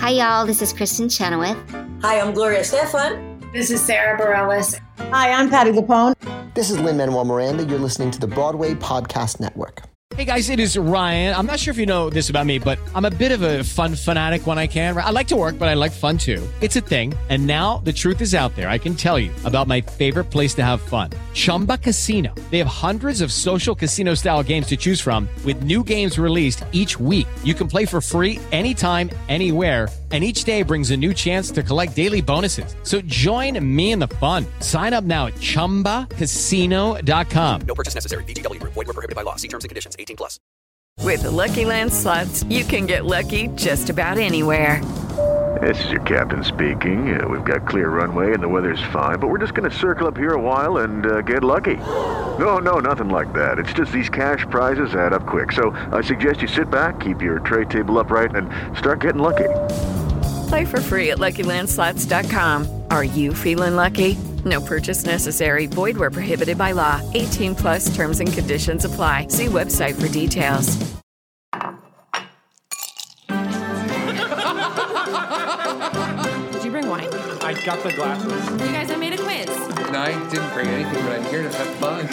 Hi, y'all. This is Kristen Chenoweth. Hi, I'm Gloria Stefan. This is Sarah Bareilles. Hi, I'm Patti LuPone. This is Lin-Manuel Miranda. You're listening to the Broadway Podcast Network. Hey guys, it is Ryan. I'm not sure if you know this about me, but I'm a bit of a fun fanatic when I can. I like to work, but I like fun too. It's a thing. And now the truth is out there. I can tell you about my favorite place to have fun. Chumba Casino. They have hundreds of social casino style games to choose from with new games released each week. You can play for free anytime, anywhere. And each day brings a new chance to collect daily bonuses. So join me in the fun. Sign up now at ChumbaCasino.com. No purchase necessary. VGW. Void where prohibited by law. See terms and conditions. 18+. With the Lucky Land Slots, you can get lucky just about anywhere. This is your captain speaking. We've got clear runway and the weather's fine, but we're just going to circle up here a while and get lucky. No, nothing like that. It's just these cash prizes add up quick. So I suggest you sit back, keep your tray table upright, and start getting lucky. Play for free at LuckyLandSlots.com. Are you feeling lucky? No purchase necessary. Void where prohibited by law. 18+ terms and conditions apply. See website for details. Did you bring wine? I got the glasses. You guys, I made a quiz. No, I didn't bring anything, but I'm here to have fun.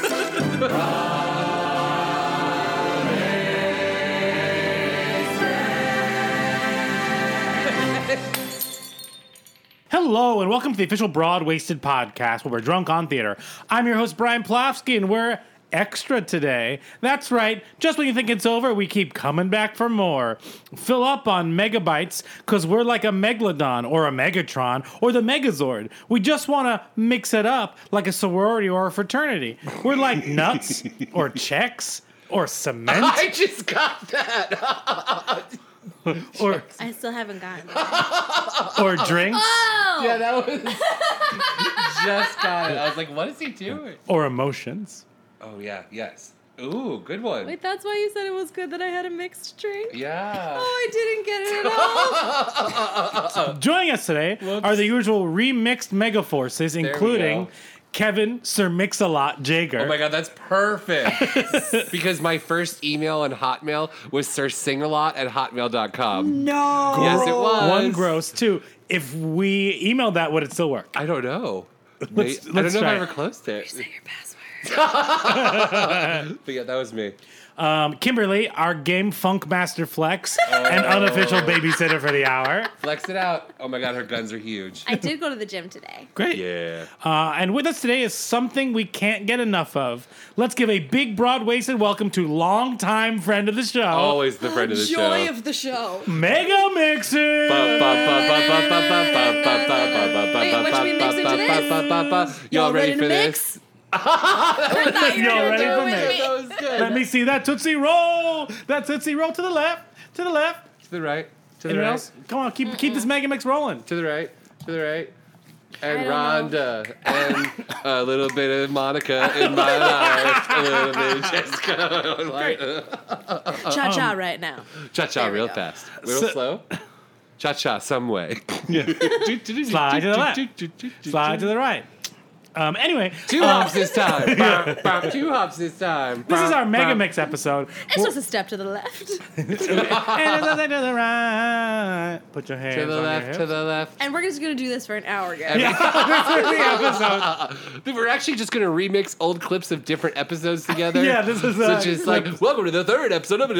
Hello, and welcome to the official Broad Wasted podcast, where we're drunk on theater. I'm your host, Brian Plofsky, and we're extra today. That's right. Just when you think it's over, we keep coming back for more. Fill up on megabytes, because we're like a Megalodon, or a Megatron, or the Megazord. We just want to mix it up like a sorority or a fraternity. We're like nuts, or checks, or cement. I just got that. Or I still haven't gotten it. Or drinks. Oh! Yeah, that was just got it. I was like, what is he doing? Or emotions. Oh, yeah, yes. Ooh, good one. Wait, that's why you said it was good that I had a mixed drink? Yeah. Oh, I didn't get it at all. Joining us today are the usual remixed megaforces, including Kevin Sir Mix-a-Lot Jager. Oh my God, that's perfect. Because my first email on Hotmail was sirsingalot@hotmail.com. No. Yes, it was. One, gross. Two, if we emailed that, would it still work? I don't know. I don't Let's know if try I it. ever closed it. Say your password. But yeah, that was me. Kimberly, our game funk master flex and unofficial babysitter for the hour. Flex it out. Oh my God, her guns are huge. I did go to the gym today. Great. Yeah. And with us today is something we can't get enough of. Let's give a big, broad-waisted welcome to longtime friend of the show. Always the friend of the show. Joy of the show. Mega Mixer! Wait, what should we mix into this? Y'all ready for this? Y'all ready for me? That was good. Let me see that Tootsie Roll. That Tootsie Roll to the left. To the left. To the right. To the Anyone right. else? Come on, keep this Mega Mix rolling. To the right. To the right. And I don't Rhonda. And a little bit of Monica in my life. A little bit of Jessica. Cha-cha right now. Cha-cha There we real go. fast. Real slow. Cha-cha some way. Slide to the left. Slide to the right. Anyway. Two hops this time. Two hops this time. This is our Mega Mix episode. It's just a step to the left. And to the right. Put your hands To the on left, your to hips. the left. And we're just going to do this for an hour, guys. We're actually just going to remix old clips of different episodes together. Yeah, this is such as like, clips. welcome to the third episode of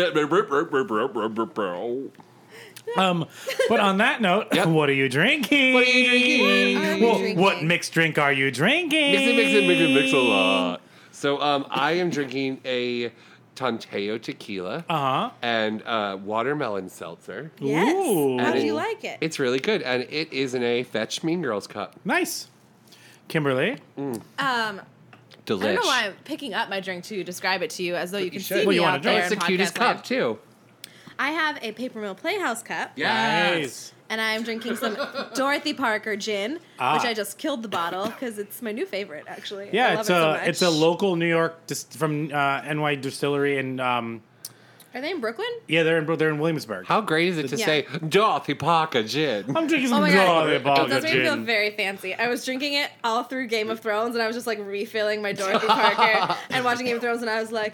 But on that note, what are you drinking? What are you drinking? I'm drinking. What mixed drink are you drinking? Mix a lot. So I am drinking a Tanteo tequila and watermelon seltzer. Yes. Ooh. How do And you like it? It's really good, and it is in a Fetch Mean Girls cup. Nice. Kimberly? Delish. I don't know why I'm picking up my drink to describe it to you as though you can see Well, me you wanna out there. It's the in cutest podcast cup, land. too. I have a Paper Mill Playhouse cup. Nice. And I'm drinking some Dorothy Parker gin, which I just killed the bottle because it's my new favorite, actually. Yeah, I love it so much. it's a local New York from NY distillery, and Are they in Brooklyn? yeah, they're in Williamsburg. How great is it to Yeah. say Dorothy Parker gin? I'm drinking Oh some my God. Dorothy Parker That's making me feel gin. very fancy. I was drinking it all through Game of Thrones, and I was just like refilling my Dorothy Parker and watching Game of Thrones, and I was like,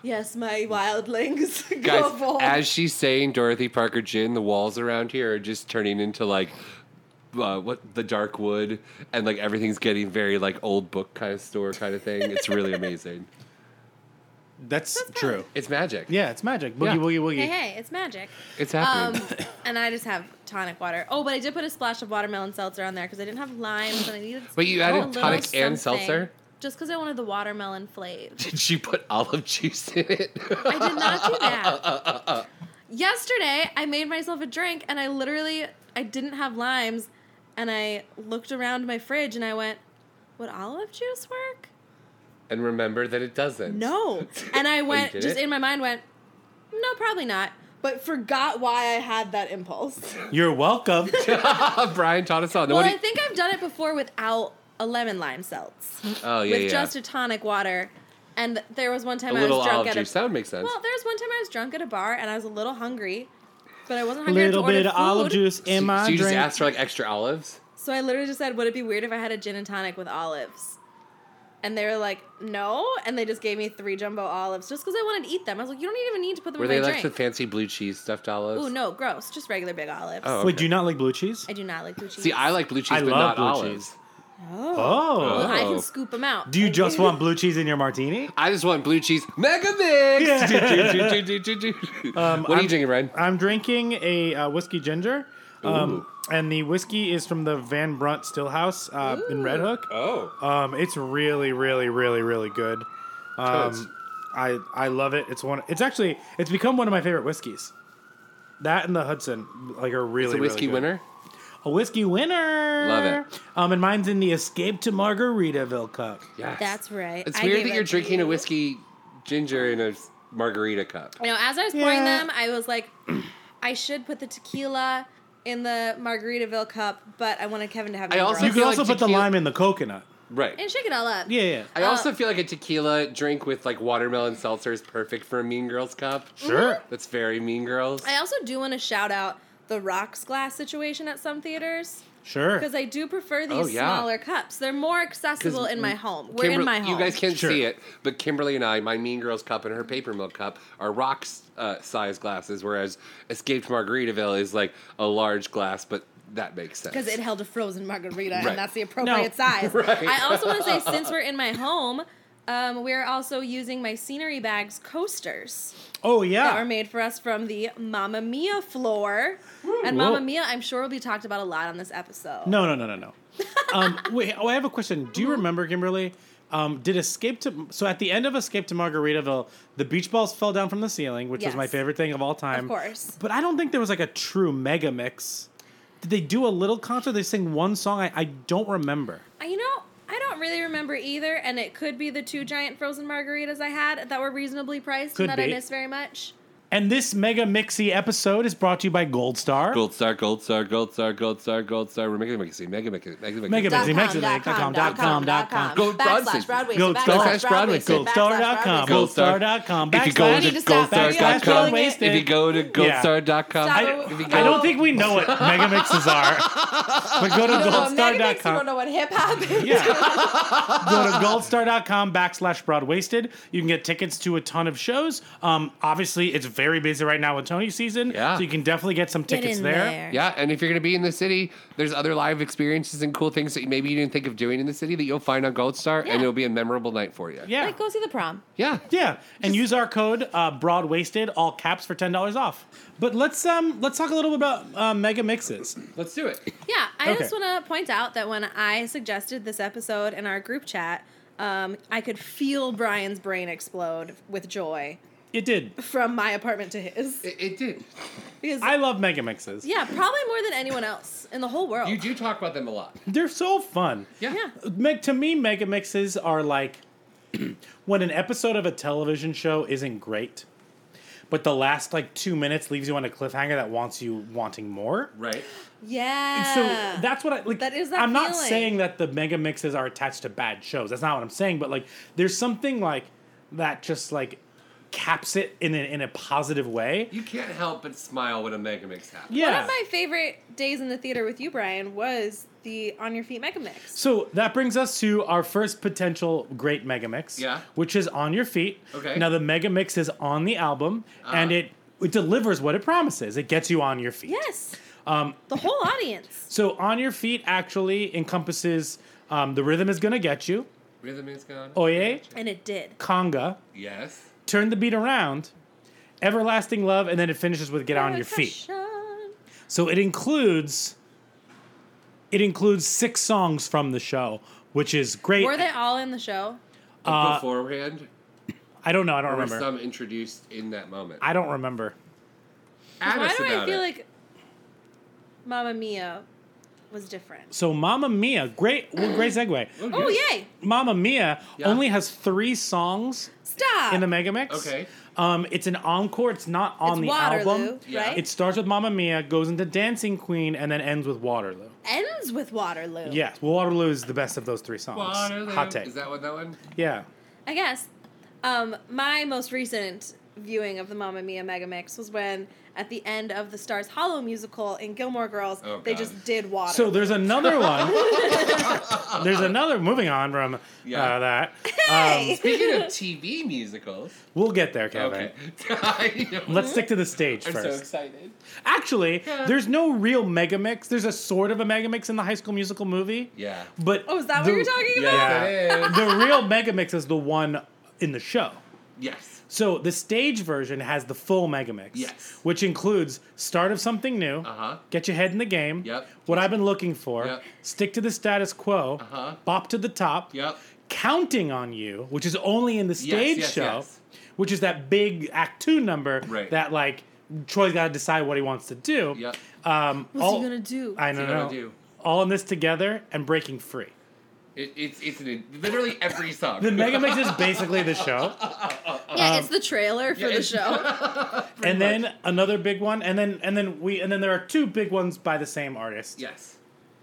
Yes, my wildlings. Go Guys, forth. as she's saying Dorothy Parker gin, the walls around here are just turning into like the dark wood, and like everything's getting very like old book kind of store kind of thing. It's really amazing. That's true. It's magic. Yeah, it's magic. Boogie, Yeah. woogie, woogie. Hey, it's magic. It's happening. And I just have tonic water. Oh, but I did put a splash of watermelon seltzer on there because I didn't have limes and I needed. Wait, you a added little tonic and something. seltzer? Just because I wanted the watermelon flavor. Did she put olive juice in it? I did not do that. Yesterday, I made myself a drink, and I didn't have limes, and I looked around my fridge, and I went, would olive juice work? And remember that it doesn't. No. And I went, did just it? in my mind went, no, probably not. But forgot why I had that impulse. You're welcome. Brian taught us all. Well, I think I've done it before without a lemon lime seltz. Oh, yeah, With yeah. just a tonic water. And there was one time A I little was drunk olive at juice. That would make sense. Well, there was one time I was drunk at a bar and I was a little hungry, but I wasn't hungry enough to Little order bit of food. olive juice in my so you just drink. asked for like extra olives? So I literally just said, would it be weird if I had a gin and tonic with olives? And they were like, no. And they just gave me 3 jumbo olives just because I wanted to eat them. I was like, you don't even need to put them Were in they my like the drink. fancy blue cheese stuffed olives? Ooh, no, gross. Just regular big olives. Oh, Wait, do you not like blue cheese? I do not like blue cheese. See, I like blue cheese, I but love not blue olives. cheese. Well, I Oh. can scoop them out. Do you just want blue cheese in your martini? I just want blue cheese mega mix. What are you drinking, Ryan? I'm drinking a whiskey ginger. And the whiskey is from the Van Brunt Stillhouse in Red Hook. Oh. It's really, really, really, really good. I love it. It's become one of my favorite whiskeys. That and the Hudson are really, It's a whiskey really good. winner? A whiskey winner. Love it. And mine's in the Escape to Margaritaville cup. Yes. That's right. It's I weird gave that you're it to drinking a you. whiskey ginger in a margarita cup. You know, as I was pouring Yeah. them, I was like, I should put the tequila in the Margaritaville cup, but I wanted Kevin to have I me also You gross. can feel also like put the tequila- lime in the coconut. Right. And shake it all up. Yeah. I also feel like a tequila drink with like watermelon seltzer is perfect for a Mean Girls cup. Sure. That's very Mean Girls. I also do want to shout out the rocks glass situation at some theaters. Sure. Because I do prefer these Oh, yeah. smaller cups. They're more accessible in my home. We're in Kimber- my home. You guys can't Sure. see it, but Kimberly and I, my Mean Girls cup and her Paper Milk cup, are rocks size glasses, whereas Escaped Margaritaville is like a large glass, but that makes sense. Because it held a frozen margarita, Right. and that's the appropriate size. Right. I also want to say, since we're in my home, we're also using my Scenery Bags coasters Oh, that yeah. were made for us from the Mamma Mia floor. And Whoa. Mamma Mia, I'm sure, will be talked about a lot on this episode. No. Wait, I have a question. Do you remember, Kimberly? So at the end of Escape to Margaritaville, the beach balls fell down from the ceiling, which was my Yes. favorite thing of all time. Of course. But I don't think there was like a true mega mix. Did they do a little concert? They sing one song? I don't remember. You know, I don't really remember either, and it could be the 2 giant frozen margaritas I had that were reasonably priced Could and that I be. missed very much. And this mega mixy episode is brought to you by Gold Star. Gold Star, Gold Star, Gold Star, Gold Star, Gold Star. We're making it, mega mixing. Mega Mixy, Mexilink.com. Go Broadway. Gold Star. Broadway. Goldstar.com. Gold Star. Goldstar.com. If you go I need to to stop. backslash goldstar.com, Broadwasted. if you go to goldstar.com, I don't think we know what mega mixes are. But go to You goldstar.com. don't know what hip hop is. Yeah. Go to goldstar.com /Broadwasted. You can get tickets to a ton of shows. Obviously, it's very busy right now with Tony season. Yeah. So you can definitely get some Get tickets in there. there. Yeah, and if you're going to be in the city, there's other live experiences and cool things that maybe you didn't think of doing in the city that you'll find on Gold Star, Yeah. and it'll be a memorable night for you. Yeah. Like, go see the prom. Yeah. Yeah. And use our code Broadwasted, all caps, for $10 off. But let's talk a little bit about mega mixes. Let's do it. Yeah, I Okay. just want to point out that when I suggested this episode in our group chat, I could feel Brian's brain explode with joy It did. from my apartment to his. It did. Because, I love mega mixes. yeah, probably more than anyone else in the whole world. You do talk about them a lot. They're so fun. Yeah. To me, mega mixes are like when an episode of a television show isn't great, but the last 2 minutes leaves you on a cliffhanger that wants you wanting more. Right. Yeah. So that's what I like. That is that I'm not feeling. saying that the mega mixes are attached to bad shows. That's not what I'm saying. But there's something that just caps it in a positive way. You can't help but smile when a Megamix happens. Yeah. One of my favorite days in the theater with you, Brian, was the On Your Feet Megamix. So that brings us to our first potential great Megamix, Yeah. which is On Your Feet. Okay. Now the Megamix is on the album, and it delivers what it promises. It gets you on your feet. Yes. The whole audience. So On Your Feet actually encompasses The Rhythm Is Gonna Get You, Rhythm is gone. Oye, And it did. Conga, Yes. Turn the Beat Around, Everlasting Love, and then it finishes with Get On Your Feet. So it includes 6 songs from the show, which is great. Were they all in the show? Beforehand, I don't know. I don't or were remember. some introduced in that moment? I don't remember. Ask Why us do I about feel it. like Mamma Mia was different? So Mamma Mia, great segue. Oh, yay. Mamma Mia Yeah. only has 3 songs Stop. in the Megamix. Okay. It's an encore. It's not on It's the Waterloo, album. Yeah. right? It starts with Mamma Mia, goes into Dancing Queen, and then ends with Waterloo. Ends with Waterloo. Yes, Waterloo is the best of those 3 songs. Waterloo. Hot take. Is that what that one? Yeah. I guess. My most recent viewing of the Mamma Mia Megamix was when, at the end of the Stars Hollow musical in Gilmore Girls, Oh, they God. just did Water. So there's another one. Moving on from that. Speaking of TV musicals. We'll get there, Kevin. Okay. I know. Let's stick to the stage I'm first. so excited. Actually, there's no real Megamix. There's a sort of a Megamix in the High School Musical movie. Yeah. But Oh, is that what you're talking about? Yeah. The real Megamix is the one in the show. Yes. So the stage version has the full Megamix. Yes. Which includes Start of Something New, Uh-huh. Get Your Head in the Game, Yep. What I've Been Looking For, Yep. Stick to the Status Quo, Uh-huh. Bop to the Top, Yep. Counting on You, which is only in the stage yes, show, yes. which is that big Act 2 number Right. that, like, Troy's got to decide what he wants to do. Yep. What's he gonna do? I What's don't he know. gonna do? All in this together and Breaking Free. It's literally every song. The Megamix is basically the show. Yeah, it's the trailer for the show. And then another big one, and then there are 2 big ones by the same artist. Yes.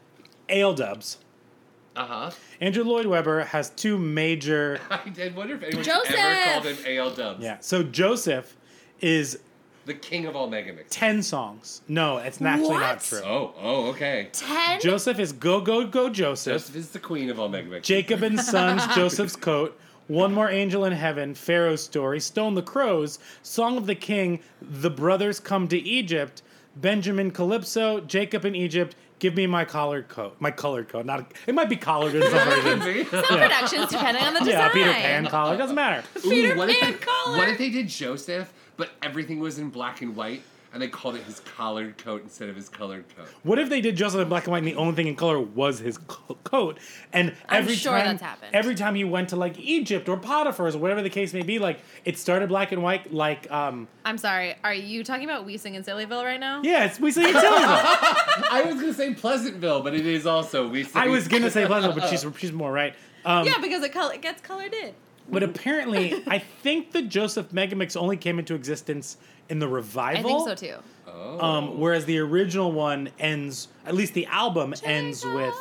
Ale Dubs. Uh-huh. Andrew Lloyd Webber has 2 major. I did wonder if anyone Joseph! ever called him A.L. Dubs. Yeah. So Joseph is The king of all Megamix. 10 songs. No, it's actually not What? true. Oh, okay. 10? Joseph is Go Go Go Joseph. Joseph is the queen of all Megamix. Jacob and Sons, Joseph's Coat, One More Angel in Heaven, Pharaoh's Story, Stone the Crows, Song of the King, The Brothers Come to Egypt, Benjamin Calypso, Jacob in Egypt, Give Me My Collared Coat. My colored coat. It might be collared in some versions. Some productions, depending on the design. Yeah, Peter Pan collar. Doesn't matter. Peter what if Pan they, collar. What if they did Joseph, but everything was in black and white, and they called it his collared coat instead of his colored coat? What if they did Joseph in black and white and the only thing in color was his coat? And every sure time, that's happened. every time he went to like Egypt or Potiphar's or whatever the case may be, like it started black and white. Like I'm sorry, are you talking about We Sing in Sillyville right now? yeah, we say it's Sillyville. I was gonna say Pleasantville, but it is also we. I was gonna say Pleasantville, but she's more right. Yeah, because it gets colored in. But apparently, I think the Joseph Megamix only came into existence in the revival. I think so too. Whereas the original one ends, at least the album ends with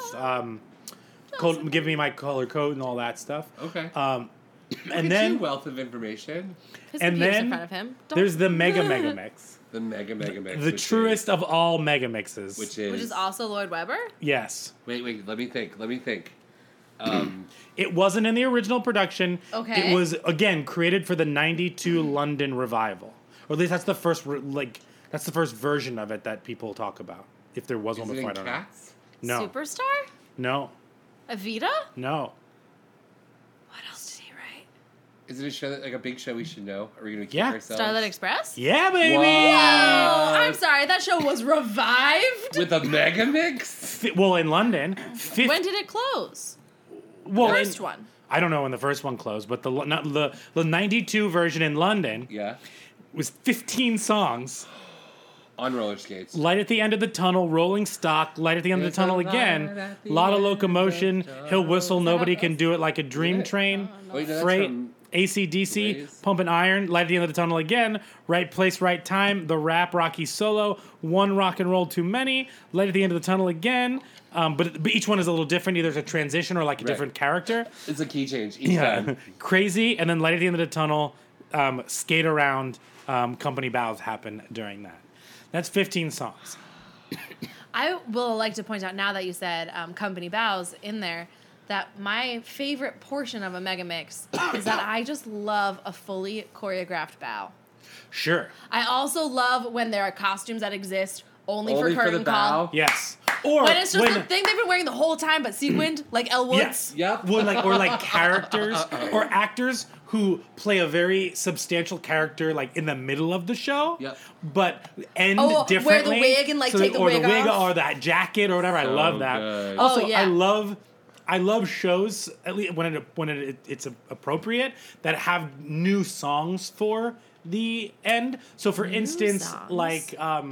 "Give Me My Colored Coat" and all that stuff. Okay. And then wealth of information. His and computer's then in front of him. there's the Megamix, The Megamix. the truest of all Megamixes. Which Which is also Lloyd Webber. Yes. Wait. Let me think. It wasn't in the original production. Okay. It was again created for the '92 London revival, or at least that's the first that's the first version of it that people talk about. If there was Is one it before, I in don't know. Cats? No, Superstar? no, Evita? no. What else did he write? Is it a show that, like a big show we should know? Are we gonna keep Yeah. ourselves? Starlight Express? Yeah, baby. Oh, I'm sorry, that show was revived? With a Megamix? Well, in London, When did it close? well, First one. I don't know when the first one closed, but the '92 version in London Yeah. was 15 songs. On roller skates. Light at the end of the tunnel, rolling stock. Light at the end of There's the tunnel a light again. at the Lot of end locomotion. of the He'll whistle. Nobody can do it like a dream Yeah. train. Wait, no, that's Freight. from AC/DC. Blaze. Pump and iron. Light at the end of the tunnel again. Right place, right time. The rap, Rocky solo. One rock and roll too many. Light at the end of the tunnel again. But each one is a little different. Either it's a transition or like a Right. different character. It's a key change each time. Crazy, and then Light at the end of the tunnel. skate around company battles happen during that. That's 15 songs. I will like to point out now that you said company bows in there that my favorite portion of a mega mix is that I just love a fully choreographed bow. Sure. I also love when there are costumes that exist only for the curtain call. bow? Yes. Or When it's just the thing they've been wearing the whole time but sequined, like Elle Woods. Yes. Yep. Or like characters or actors who play a very substantial character like in the middle of the show, Yep. but end wear the differently. wig and, like, take the wig off. or that jacket or whatever. I love that. good. Also, Oh, yeah. I love shows at least when it's appropriate that have new songs for the end. So for instance, songs? like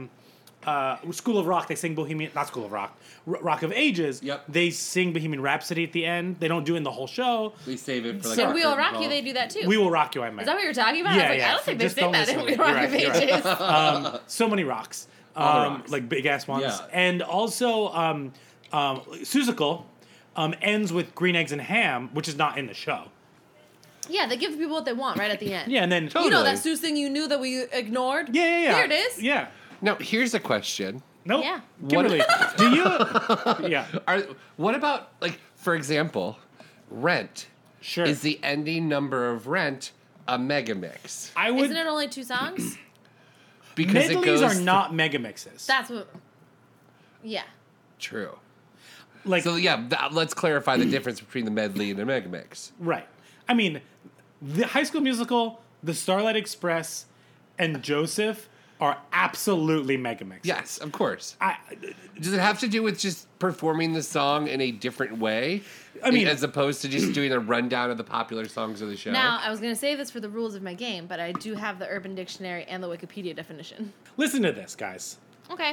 School of Rock, they sing not School of Rock, Rock of Ages. Yep. They sing Bohemian Rhapsody at the end. They don't do it in the whole show. They save it for like. In a We Will curtain Rock call. You, they do that too. We Will Rock You, I meant. Is that what you're talking about? Yeah, I was like, yeah. I don't think they Just sing don't that in listen We to Will me. Rock You're of right, Ages. So many rocks. All the rocks. Like big ass ones. Yeah. And also Seussical ends with Green Eggs and Ham, which is not in the show. Yeah, they give people what they want right at the end. Yeah, and then You know Totally. that Seuss thing you knew that we ignored? yeah. Here it is. Yeah. Now, here's a question. Nope. Yeah. Kimberly, do you? Yeah. What about, like, for example, Rent? Sure. Is the ending number of Rent a mega mix? I would. Isn't it only 2 songs? Because it Medleys goes are not mega mixes. That's what... Yeah. true. like So yeah, let's clarify the difference between the medley and the mega mix. right. I mean, the High School Musical, The Starlight Express, and Joseph are absolutely mega mixes. Yes, of course. I, Does it have to do with just performing the song in a different way? I mean- as opposed to just doing a rundown of the popular songs of the show? Now, I was going to say this for the rules of my game, but I do have the Urban Dictionary and the Wikipedia definition. listen to this, guys. Okay.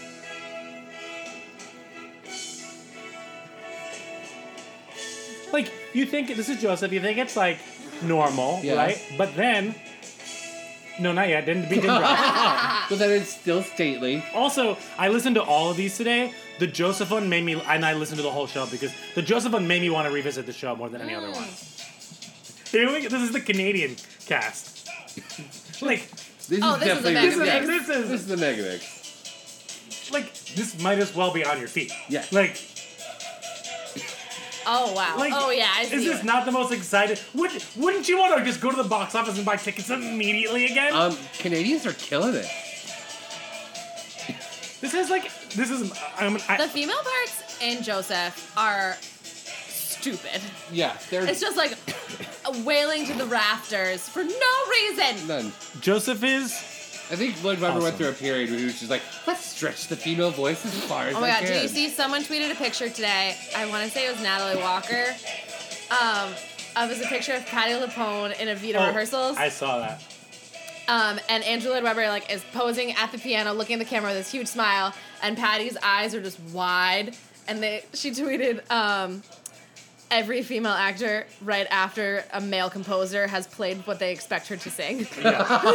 Like, you think this is Joseph, you think it's like normal, Yes. right? But then, no, not yet. Didn't drop. But then it's still stately. Also, I listened to all of these today. The Joseph one made me, and I listened to the whole show because the Joseph one made me want to revisit the show more than any other one. This is the Canadian cast. Like, This Oh, is this is a definitely mega yes, mix. This is the mega mix. like this might as well be on your feet. Yeah. Like, Oh, wow. like, Oh, yeah, I see is this it. not the most excited? Wouldn't you want to just go to the box office and buy tickets immediately again? Canadians are killing it. This is. The female parts in Joseph are stupid. Yeah, they're It's just like wailing to the rafters for no reason. none. Joseph is. I think Lloyd Webber Awesome. went through a period where he was just like, let's stretch the female voice as far as Oh my I god, can. did you see someone tweeted a picture today? I want to say it was Natalie Walker. It was a picture of Patti LuPone in a Vita rehearsals. I saw that. And Andrew Lloyd Webber like is posing at the piano, looking at the camera with this huge smile, and Patty's eyes are just wide. And she tweeted, every female actor right after a male composer has played what they expect her to sing. And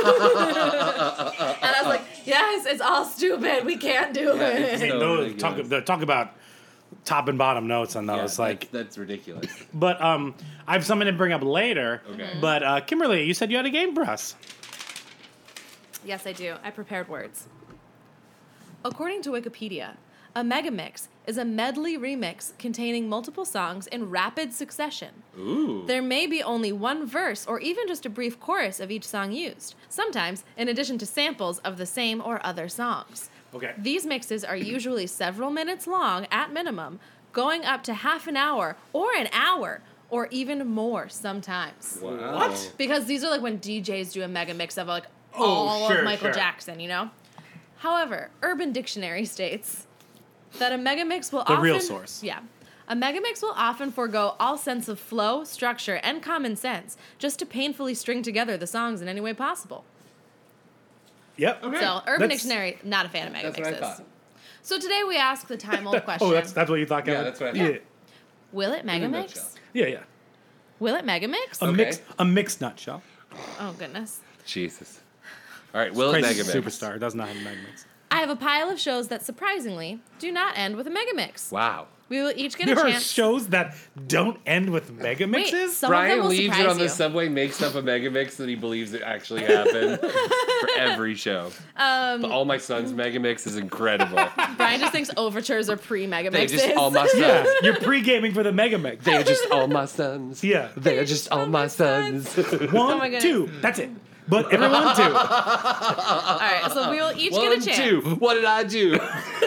I was like, yes, it's all stupid. We can't do Yeah, it. it's I mean, so those, ridiculous. talk about top and bottom notes on Yeah, those. Like, that's ridiculous. but I have something to bring up later. Okay. But Kimberly, you said you had a game for us. Yes, I do. I prepared words. According to Wikipedia, a megamix is a medley remix containing multiple songs in rapid succession. Ooh. There may be only one verse or even just a brief chorus of each song used, sometimes in addition to samples of the same or other songs. Okay. These mixes are usually several minutes long at minimum, going up to half an hour or an hour or even more sometimes. Wow. What? Because these are like when DJs do a mega mix of like Oh, all sure, of Michael sure. Jackson, you know? However, Urban Dictionary states that a megamix will The often... real source. Yeah. A megamix will often forego all sense of flow, structure, and common sense just to painfully string together the songs in any way possible. Yep. Okay. So, Urban That's- Dictionary, not a fan of That's what I megamixes. thought. So today we ask the time-old question. Oh, that's what you thought, Kevin? Yeah, that's what I Yeah, thought. Will it In a nutshell. megamix? yeah. Will it megamix? Okay. A mixed nutshell. Oh, goodness. Jesus. All right, will it Crazy mega mix? superstar does not have a mega mix. I have a pile of shows that surprisingly do not end with a megamix. Wow. We will each get a There are chance. shows that don't end with mega mixes. some of them Brian will leaves it surprise on the you. subway, makes up a mega mix that he believes it actually happened for every show. But All My Sons mega mix is incredible. Brian just thinks overtures are pre-mega They mixes. just All My Sons. Yeah, you're pre-gaming for the mega mix. They're just all my sons. Yeah. They're just all my sons. One, my goodness. 2. That's it. But everyone 2. All right, so we will each get a One, chance. 2. What did I do?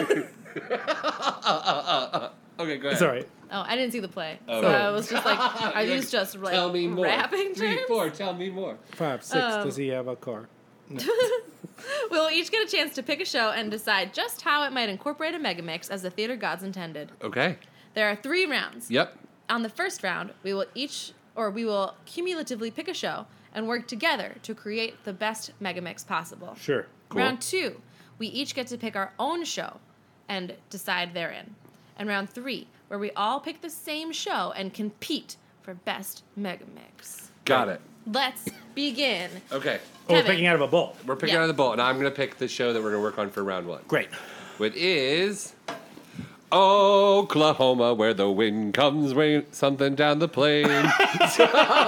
Okay, go ahead. Sorry. Oh, I didn't see the play. Oh. So I was just like, are these just like Tell me more. rapping 3, terms? 4. Tell me more. 5, 6. Does he have a car? We'll each get a chance to pick a show and decide just how it might incorporate a megamix as the theater gods intended. Okay. There are 3 rounds. Yep. On the first round, we will cumulatively pick a show and work together to create the best megamix possible. Sure. Cool. Round 2, we each get to pick our own show and decide therein. And round 3, where we all pick the same show and compete for best megamix. Got it. Let's begin. Okay. Oh, we're Kevin. picking out of a bowl. We're picking Yeah. out of the bowl, and I'm going to pick the show that we're going to work on for round 1. Great. Which is Oklahoma, where the wind comes something down the plain. So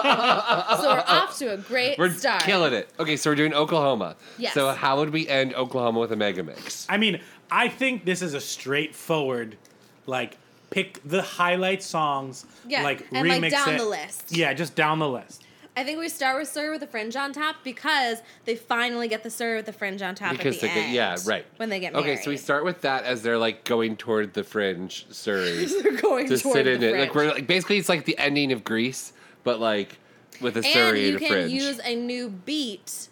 we're off to a great We're start. killing it. Okay, so we're doing Oklahoma. Yes. So how would we end Oklahoma with a mega mix? I mean, I think this is a straightforward, like, pick the highlight songs, Yeah, like, and, like, remix down it. the list. Yeah, just down the list. I think we start with Sir with the fringe on top because they finally get the Sir with the fringe on top Because at the they get, end. yeah, right. When they get married. Okay, so we start with that as they're like going toward the fringe, Surrey. They're going to toward sit the in it. Like fringe. we're like basically it's like the ending of Grease, but like with a And Surrey you and a can fringe. use a new beat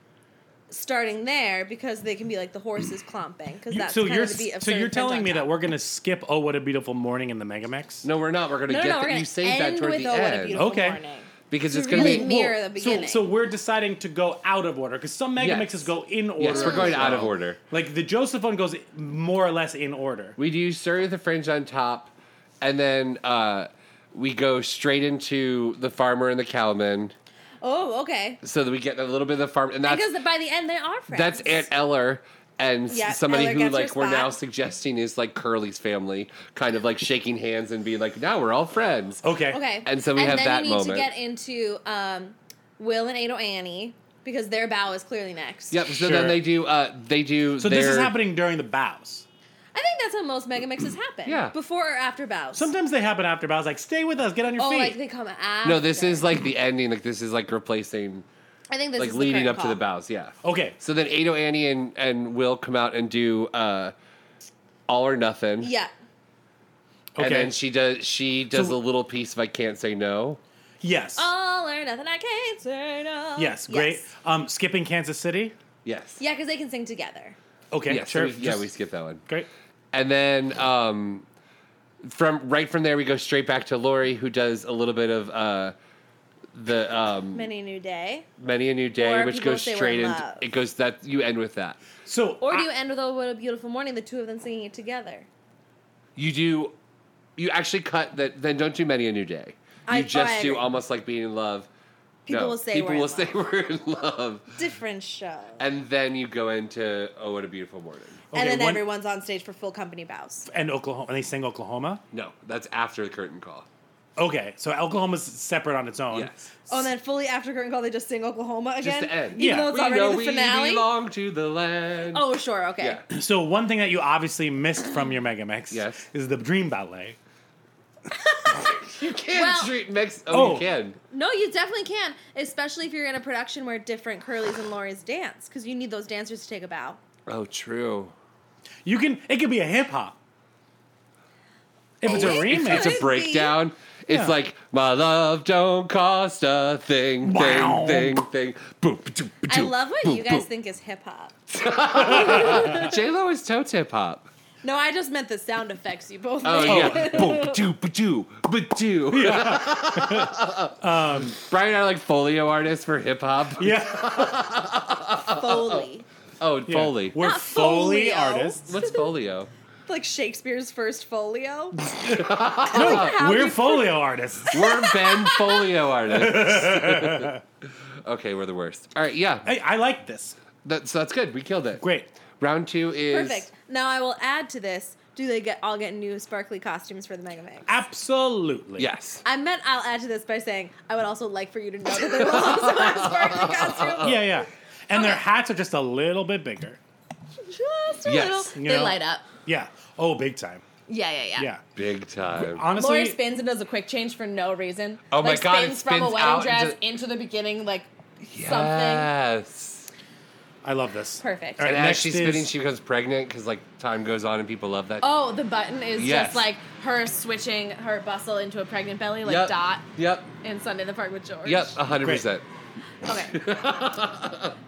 starting there because they can be like the horses clomping because that's so kind you're of the beat of so Sir you're with fringe telling on me top. that we're gonna skip "Oh What a Beautiful Morning" in the Megamix? No, we're not. We're gonna No, get we're that. gonna You save that end toward with the "Oh, What a end. Beautiful Okay. Morning." Because To it's gonna really be mirror the beginning. So we're deciding to go out of order because some Megamixes Yes. go in order. Yes, we're going out of So, order. Like the Joseph one goes more or less in order. We do Surrey with the fringe on top, and then we go straight into the farmer and the cowman, Oh, okay. so that we get a little bit of the farm, and that's Because by the end they are friends. that's Aunt Eller. And Yeah, somebody Eller who gets her like we're now spot. suggesting is like Curly's family, kind of like shaking hands and being like, now we're all friends. Okay. Okay. And so we have then that you need moment. to get into Will and Ado Annie because their bow is clearly next. Yep. So Sure. then they do. So this is happening during the bows. I think that's how most mega mixes happen. Yeah. Before or after bows. Sometimes they happen after bows. Like, stay with us, get on your Oh, feet. like they come after. No, this is like the ending. Like this is like replacing, I think this like is the leading current up to the call. bows. Yeah. Okay. So then Ado, Annie, and Will come out and do All or Nothing. Yeah. And Okay. then she does a little piece of I Can't Say No. Yes. All or nothing, I can't say no. Yes. Great. Skipping Kansas City. Yes. Yeah, because they can sing together. Okay. Yeah, Sure. so we skip that one. Great. And then from there we go straight back to Lori, who does a little bit of the Many a New Day. Many a New Day, Or which People goes Say We're straight in into Love. it goes that you end with that. So. Or do you end with Oh, What a Beautiful Morning, the two of them singing it together? You actually cut that. Then don't do Many a New Day. You I just do agree. Almost Like Being in Love. People No, will say people we're in will say love. we're in love, Different show. and then you go into Oh What a Beautiful Morning. Okay, and then one- everyone's on stage for full company bows. And Oklahoma. And they sing Oklahoma. No, that's after the curtain call. Okay. So Oklahoma's separate on its own. Yes. Oh, and then fully after curtain call, they just sing Oklahoma again? Just the end. Even Yeah. though it's We already know the we finale? belong to the land. Oh, sure, okay. Yeah. So one thing that you obviously missed from your Megamix Yes. is the Dream Ballet. You can't Well- treat mix. Oh. You can. No, you definitely can, especially if you're in a production where different Curlys and Lori's dance, because you need those dancers to take a bow. Oh, true. You can. It could be a hip hop. If it's a It remix. It's a Could breakdown. It's Yeah. like my love don't cost a thing, Wow. thing. Boom, ba-doom, I ba-doom, love what boom, you guys boom. think is hip hop. J Lo is toe tip hop. No, I just meant the sound effects you both Oh made. yeah, boom, ba-doo, ba-doo, ba-doo. Brian and I are like folio artists for hip hop. Yeah. Foley. Oh, Yeah. Foley. We're Not Foley folio. artists. What's folio? Like Shakespeare's first folio. We're folio artists. We're Ben Folio artists. Okay, we're the worst. All right, yeah, Hey, I like this. that's good. We killed it. Great. Round 2 is Perfect. Now I will add to this. Do they all get new sparkly costumes for the Mega Mix? Absolutely. yes. I meant I'll add to this by saying I would also like for you to know that they will also have sparkly costumes. Yeah. And their hats are just a little bit bigger. Just a Yes. little. You They know? light up. Yeah. Oh, big time. Yeah. Big time. Honestly, Lori spins and does a quick change for no reason. Oh my like, God, it Spins from a spins wedding out dress into- into the beginning, like something. Yes. I love this. Perfect. All right, And as next she's is- spinning, she becomes pregnant because like time goes on and people love that. Oh, the button is Yes. just like her switching her bustle into a pregnant belly, like Yep. Dot Yep. in Sunday in the Park with George. Yep. 100%. Okay.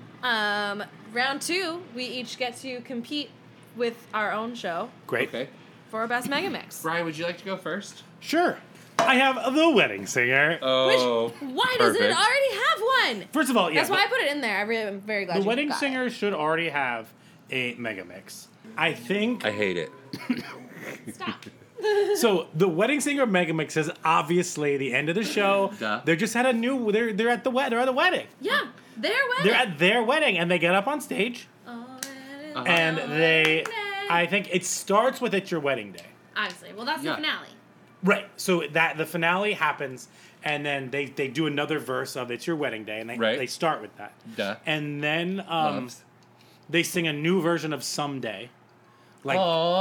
Round 2, we each get to compete with our own show Great. Okay. for Best Mega Mix. Brian, would you like to go first? Sure. I have The Wedding Singer. Oh. Why doesn't it perfect. already have one? First of all, yeah. That's why I put it in there. I'm very glad The you Wedding got it. Singer should already have a Mega Mix. I think I hate it. Stop. so. The Wedding Singer Mega Mix is obviously the end of the show. Duh. They just had a new. They're at the wedding. Yeah, their wedding. They're at their wedding, and they get up on stage, and they. I think it starts with "It's Your Wedding Day." Obviously. Well, that's Yeah. the finale. Right. So that the finale happens, and then they do another verse of "It's Your Wedding Day," and they start with that. Duh. And then Loves. they sing a new version of "Someday," like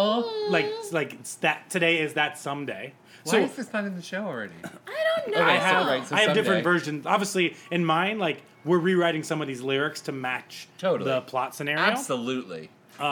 Aww. like it's that today is that someday. Why So is this not in the show already? I don't know. Okay, I have right, so I have different someday. versions. Obviously, in mine, like we're rewriting some of these lyrics to match Totally. the plot scenario. Absolutely.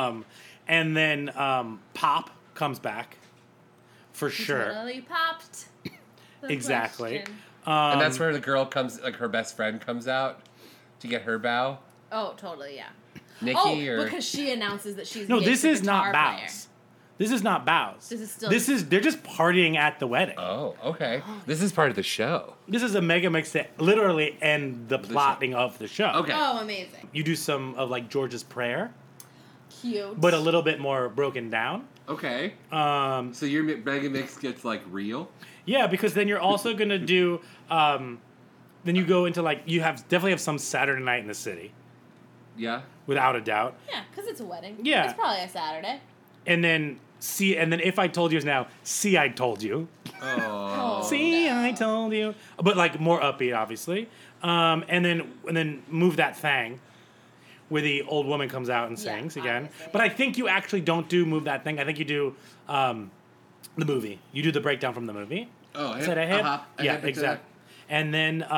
And then Pop comes back for sure. Totally popped. the Exactly. question. And that's where the girl comes, like her best friend comes out to get her bow. Oh, totally, yeah. Nikki Oh, or because she announces that she's No, engaged this to a is not guitar player. bows. This is not bows. This is still- they're just partying at the wedding. oh, okay. This is part of the show. This is a mega mix that literally end the plotting of the show. Okay. Oh, amazing. You do some of like George's prayer, Cute. but a little bit more broken down. Okay. So your Mega Mix gets like real. Yeah, because then you're also gonna do. Then you go into like you definitely have some Saturday night in the city, Yeah. without a doubt. Yeah, because it's a wedding. Yeah. It's probably a Saturday. And then if I told you is now, see I told you. Oh. See, I told you. But like more upbeat, obviously. And then move that thing, where the old woman comes out and Yeah, sings again. obviously. But I think you actually don't do move that thing. I think you do the movie. You do the breakdown from the movie. Oh, Is that a hit? Uh-huh. A Yeah, hip into exactly. And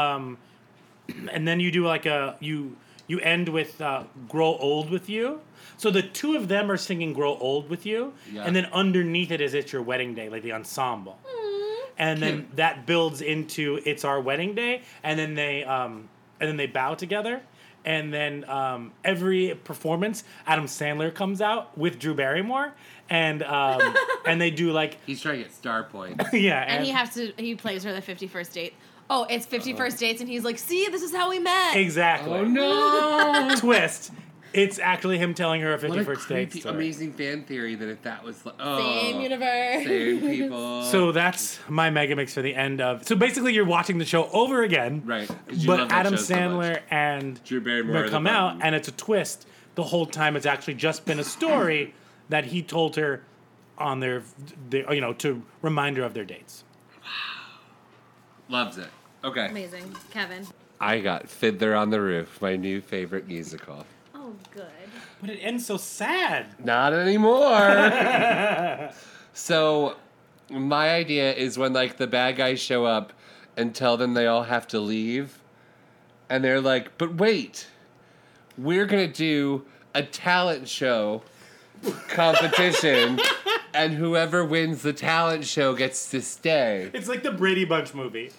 then you do like you end with "Grow Old with You." So the two of them are singing "Grow Old with You," Yeah. and then underneath it is "It's Your Wedding Day," like the ensemble. And then Cute. that builds into "It's Our Wedding Day," and then they bow together. And then every performance, Adam Sandler comes out with Drew Barrymore, and they do like He's trying to get star points. yeah, And he plays her the 51st date. Oh, it's 51st dates, and he's like, see, this is how we met. exactly. Oh no! Twist. It's actually him telling her a What a 51st date creepy, story. amazing fan theory that if that was like, Same universe. same people. So that's my mega mix for the end of. So basically, you're watching the show over again, Right, 'cause you But love that Adam show so much. Sandler and Drew Barrymore are the come out, button. and it's a twist. The whole time, it's actually just been a story that he told her on their to remind her of their dates. Loves it. Okay. Amazing. Kevin. I got Fiddler on the Roof, my new favorite musical. Oh, good. But it ends so sad. Not anymore. So, my idea is when like the bad guys show up and tell them they all have to leave, and they're like, "But wait, we're gonna do a talent show competition, and whoever wins the talent show gets to stay." It's like the Brady Bunch movie.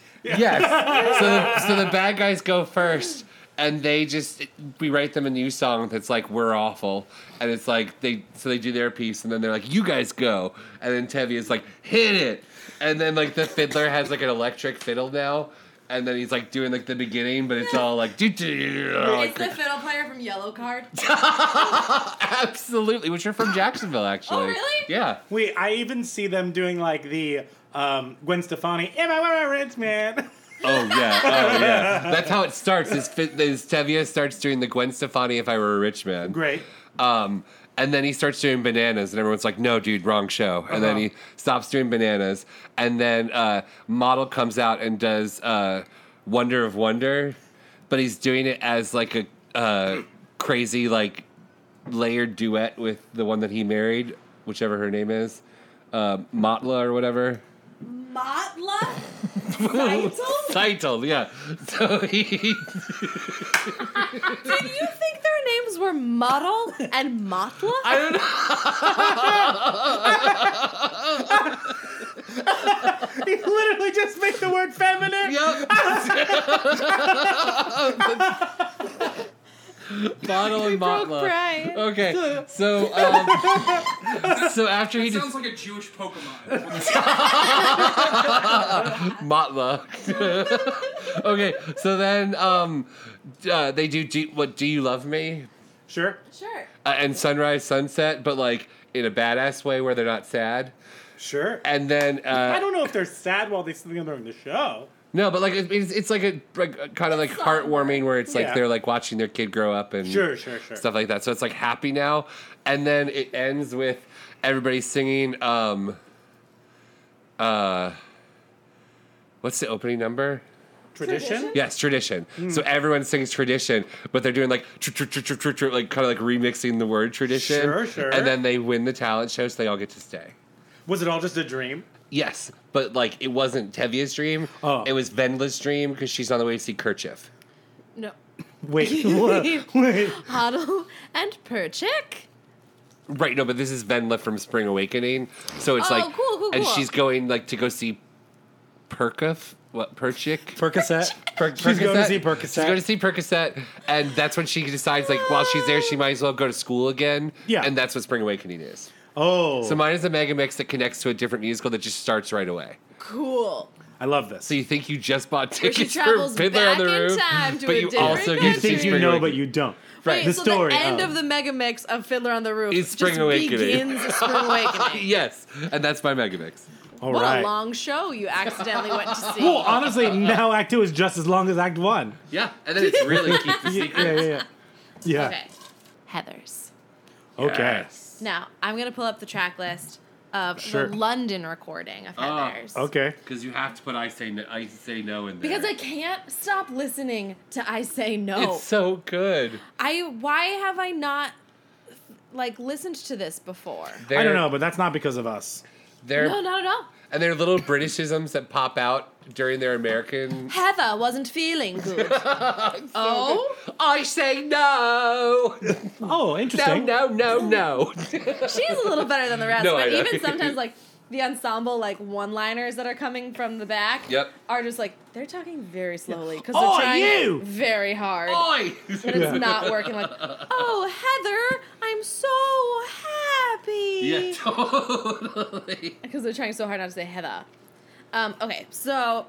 Yes. So the bad guys go first, and we write them a new song that's like "We're Awful," and it's like they do their piece, and then they're like, "You guys go," and then Tevi is like, "Hit it," and then like the fiddler has like an electric fiddle now, and then he's like doing like the beginning, but it's all like, It's the fiddle player from Yellow Card. absolutely, which are from Jacksonville actually. Oh, really? Yeah. Wait, I even see them doing like the Gwen Stefani. If I were a rich man. Oh yeah. That's how it starts. Is Tevye starts doing the Gwen Stefani "If I Were a Rich Man." Great. And And then he starts doing Bananas, and everyone's like, no, dude, wrong show. And then he stops doing Bananas. And then Model comes out and does Wonder of Wonder, but he's doing it as like a crazy, like, layered duet with the one that he married, whichever her name is, Matla or whatever. Matla? Title, yeah. So he... Did you think their names were Model and Matla? I don't know. He literally just made the word feminine. Yep. Bottle and Matla. Crying. Okay, so so after he sounds like a Jewish Pokemon. Matla. Okay, so then they do Do You Love Me? Sure. And Sunrise Sunset, but like in a badass way where they're not sad. Sure. And then I don't know if they're sad while they sing during the show. No, but like it's like a kind of like heartwarming where it's like they're like watching their kid grow up and sure. stuff like that. So it's like happy now, and then it ends with everybody singing. What's the opening number? Tradition? Yes, Tradition. So everyone sings Tradition, but they're doing like like kind of like remixing the word tradition. Sure. And then they win the talent show, so they all get to stay. Was it all just a dream? Yes, but like it wasn't Tevia's dream. Oh. It was Vendla's dream because she's on the way to see Kerchief. No. Wait, what? Wait. Hodel and Perchik? Right, no, but this is Vendla from Spring Awakening. So it's like, cool. and she's going like to go see Perchik. Percocet. She's going to see Percocet. She's going to see Percocet, and that's when she decides like while she's there, she might as well go to school again. Yeah. And that's what Spring Awakening is. Oh. So mine is a mega mix that connects to a different musical that just starts right away. Cool. I love this. So you think you just bought Where she tickets for travels Fiddler back on the in Roof, time to but a you different also country. get You to see think you Spring know, Awakening. but you don't. Wait, The so story the end of the mega mix of Fiddler on the Roof It's Spring just Awakening. begins Spring Awakening. Yes, and that's my mega mix. All What right. a long show you accidentally went to see. Well, honestly, now Act 2 is just as long as Act 1. Yeah, and then it's really keep the secret. Yeah. Okay. Heathers. Okay. Now, I'm going to pull up the track list of Sure. the London recording of Heathers. Okay. Because you have to put I Say No in there. Because I can't stop listening to I Say No. It's so good. Why have I not listened to this before? I don't know, but that's not because of us. No, not at all. And they're little Britishisms that pop out during their American... Heather wasn't feeling good. Oh? I say no! Oh, interesting. No. She's a little better than the rest, No, but I know. even sometimes the ensemble one-liners that are coming from the back are just they're talking very slowly because they're trying very hard. Oi! And it's not working oh, Heather, I'm so happy. Yeah, totally. Because they're trying so hard not to say Heather. Okay, so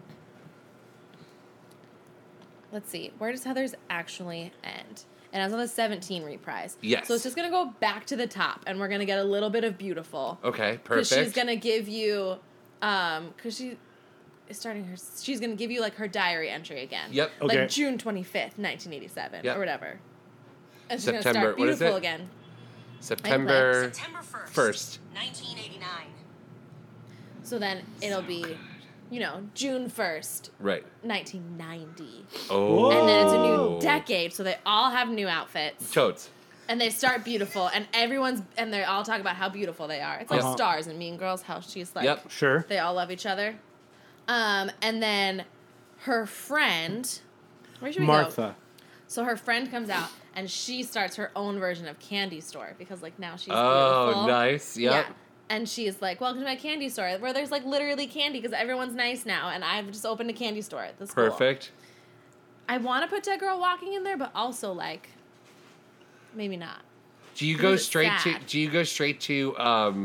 let's see. Where does Heather's actually end? And it's on the 17 reprise. Yes. So it's just going to go back to the top, and we're going to get a little bit of Beautiful. Okay, Because perfect. she's going to give you, because she is starting her, she's going to give you her diary entry again. Yep. Okay. June 25th, 1987, Yep. or whatever. And she's going to September, start what is Beautiful it? again. September 1st, 1989. So then it'll be, June 1st, Right. 1990. Oh. And then it's a new decade, so they all have new outfits. Toads. And they start Beautiful, and they all talk about how beautiful they are. It's like Stars in Mean Girls, how she's Yep. Sure. they all love each other. And then her friend, where should we go? Martha. So her friend comes out, and she starts her own version of Candy Store, because now she's Oh, beautiful. nice. Yep. Yeah. And she's like, welcome to my candy store, where there's literally candy, because everyone's nice now, and I've just opened a candy store at the school. Perfect. I want to put Dead Girl Walking in there, but also maybe not. Do you go It's straight sad. to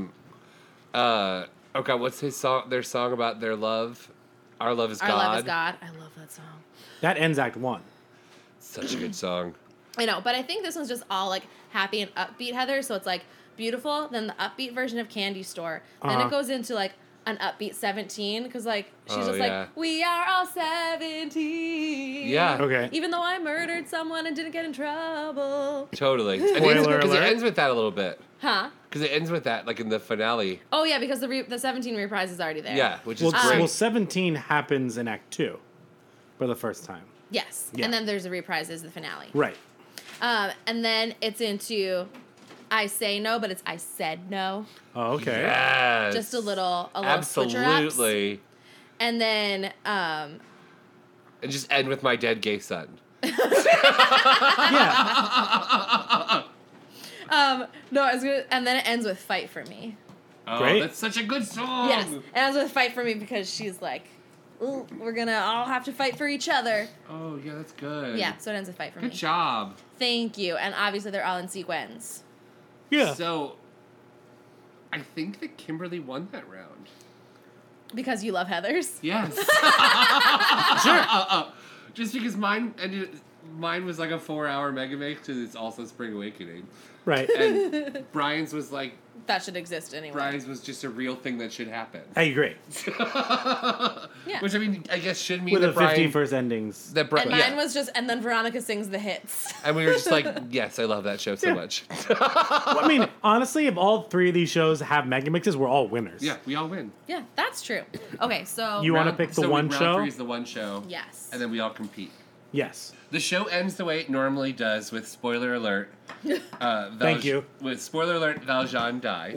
okay, what's his song, their song about their love? Our Love Is God. Our Love Is God. I love that song. That ends Act 1. Such a good song. I know, but I think this one's just all happy and upbeat Heather, so it's Beautiful, then the upbeat version of Candy Store. Then it goes into an upbeat 17 because like she's Oh, just yeah. like, we are all 17. Yeah. Okay. Even though I murdered someone and didn't get in trouble. Totally. Spoiler Because it alert. ends with that a little bit. Huh? Because it ends with that, like in the finale. Oh yeah, because the 17 reprise is already there. Yeah, which is Well, great. well, 17 happens in Act 2 for the first time. Yes. Yeah. And then there's a reprise as the finale. Right. And then it's into I say no, but it's I said no. Oh, okay. Yes. Just a little switcher ups. Absolutely. And then And just end with my dead gay son. Yeah. no, I was gonna, and then it ends with fight for me. Oh, Great. that's such a good song. Yes, it ends with fight for me because she's like, "Ooh, we're gonna all have to fight for each other." Oh, yeah, that's good. Yeah, so it ends with fight for Good me. job. Thank you, and obviously they're all in sequence Yeah. So, I think that Kimberly won that round. because you love Heathers. Yes. Sure. Just because mine was like a 4-hour mega mix because it's also Spring Awakening. Right. And Brian's was like, That should exist anyway. Brian's was just a real thing that should happen. I agree. Yeah. Which I mean, I guess should mean With that the 50 Brian... first endings. That And mine was just, and then Veronica sings the hits. And we were just like, yes, I love that show so Yeah. much. Well, I mean, honestly, if all three of these shows have mega mixes, we're all winners. Yeah, we all win. Yeah, that's true. Okay, so You want to pick the one round show? Round 3 is the one show. yes. And then we all compete. Yes. The show ends the way it normally does with spoiler alert. Thank you. With spoiler alert, Valjean dies.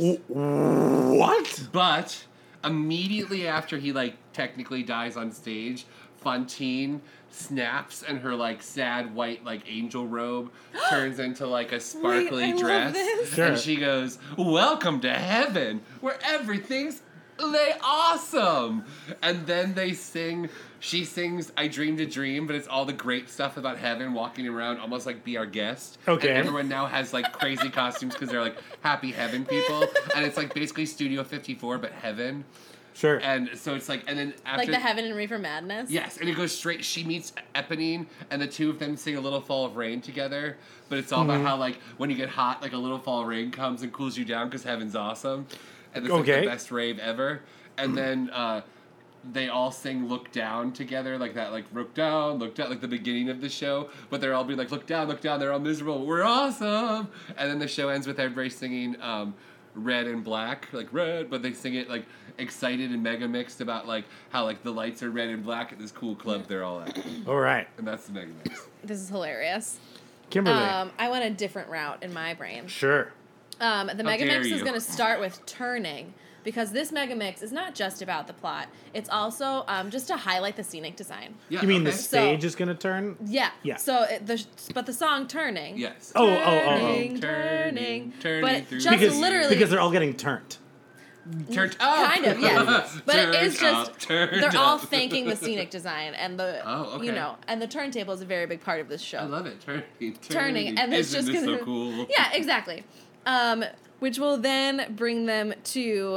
What? But immediately after he like technically dies on stage, Fantine snaps and her like sad white like angel robe turns into like a sparkly I love dress. this. Sure. And she goes, "Welcome to heaven, where everything's awesome." And then she sings I Dreamed a Dream, but it's all the great stuff about heaven, walking around almost like Be Our Guest. Okay. And everyone now has like crazy costumes because they're like happy heaven people. And it's like basically Studio 54, but heaven. Sure. And so it's like, and then after. Like the Heaven and Reefer Madness? Yes, and it goes straight. She meets Eponine, and the two of them sing A Little Fall of Rain together. But it's all about how, like, when you get hot, like a little fall of rain comes and cools you down because heaven's awesome. And it's like Okay. the best rave ever. And then they all sing Look Down together, like that, like look down, like the beginning of the show. But they're all being like, look down, they're all miserable. We're awesome. And then the show ends with everybody singing Red and Black, like red, but they sing it like excited and mega mixed about like how like the lights are red and black at this cool club they're all at. All right. And that's the mega mix. This is hilarious. Kimberly. I went a different route in my brain. Sure. The Mega dare Mix is you. going to start with turning because this Mega Mix is not just about the plot. It's also just to highlight the scenic design. Yeah, You mean the okay. stage So- is going to turn? Yeah. Yeah. So but the song turning. Yes. Oh. Turning. Turning But through just Because, literally. because they're all getting turned. Turned up. Kind of, yes. But it is Turned just up, turned they're all up. thanking the scenic design and the Oh, okay. and the turntable is a very big part of this show. I love it. Turning, and it's Isn't just this gonna so cool? Yeah, exactly. Which will then bring them to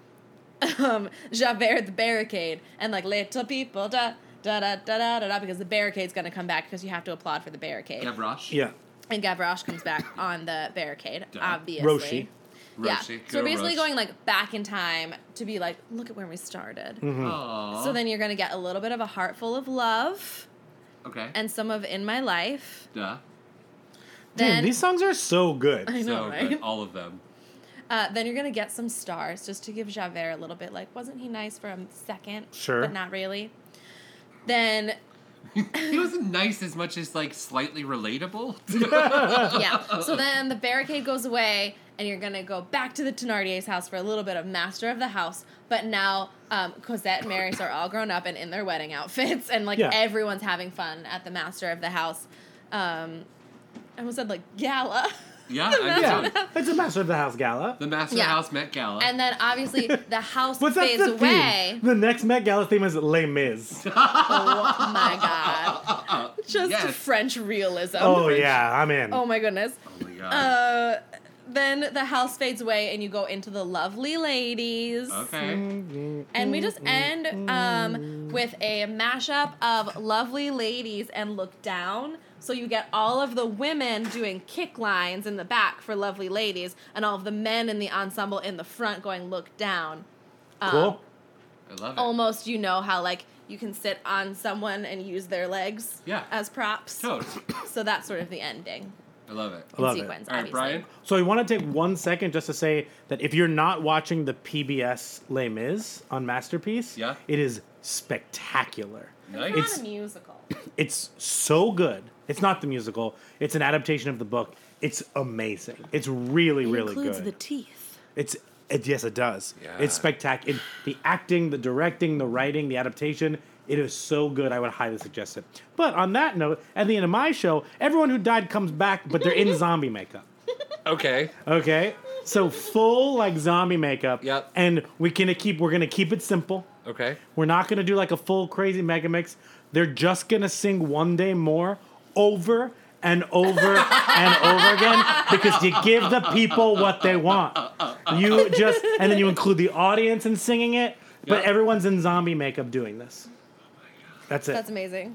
Javert the barricade and like little people da da da da da da da because the barricade's gonna come back because you have to applaud for the barricade. Gavroche. Yeah. And Gavroche comes back on the barricade, Duh. obviously. Roshi. Yeah. Roshi. So we're Good basically Roche. going like back in time to be like, look at where we started. Aww. So then you're gonna get a little bit of A Heart Full of Love Okay. and some of In My Life. Duh. Damn, Then these songs are so good. I know, So right? good. All of them. Then you're gonna get some stars just to give Javert a little bit like, wasn't he nice for a second? Sure. But not really. Then He wasn't nice as much as like slightly relatable. yeah. So then the barricade goes away, and you're gonna go back to the Thénardier's house for a little bit of Master of the House. But now Cosette and Marius are all grown up and in their wedding outfits, and like Yeah. everyone's having fun at the Master of the House. I almost said like gala. Yeah, I Yeah. know. It's a Master of the House gala. The Master Yeah. of the House Met Gala. And then obviously the house What's that fades the away. theme? The next Met Gala theme is Les Mis. Oh my god. Just Yes. French realism. Oh, yeah, I'm in. Oh my goodness. Oh my god. Then the house fades away and you go into the Lovely Ladies. Okay. And we just end with a mashup of Lovely Ladies and Look Down. So you get all of the women doing kick lines in the back for Lovely Ladies and all of the men in the ensemble in the front going Look Down. Cool. I love it. almost, you know, how like you can sit on someone and use their legs as props. Totally. So that's sort of the ending. I love it. I love sequence, All right, obviously. Brian? So I want to take 1 second just to say that if you're not watching the PBS Les Mis on Masterpiece, it is spectacular. Nice. It's not a musical. It's so good. It's not the musical. It's an adaptation of the book. It's amazing. It's really, really includes good. the teeth. Yes, it does. Yeah. It's spectacular. The acting, the directing, the writing, the adaptation. It is so good. I would highly suggest it. But on that note, at the end of my show, everyone who died comes back, but they're in zombie makeup. Okay. Okay. So full like zombie makeup. Yep. And we're gonna keep it simple. Okay. We're not gonna do like a full crazy mega mix. They're just gonna sing One Day More over and over and over again because you give the people what they want. And then you include the audience in singing it, but everyone's in zombie makeup doing this. That's it. That's amazing.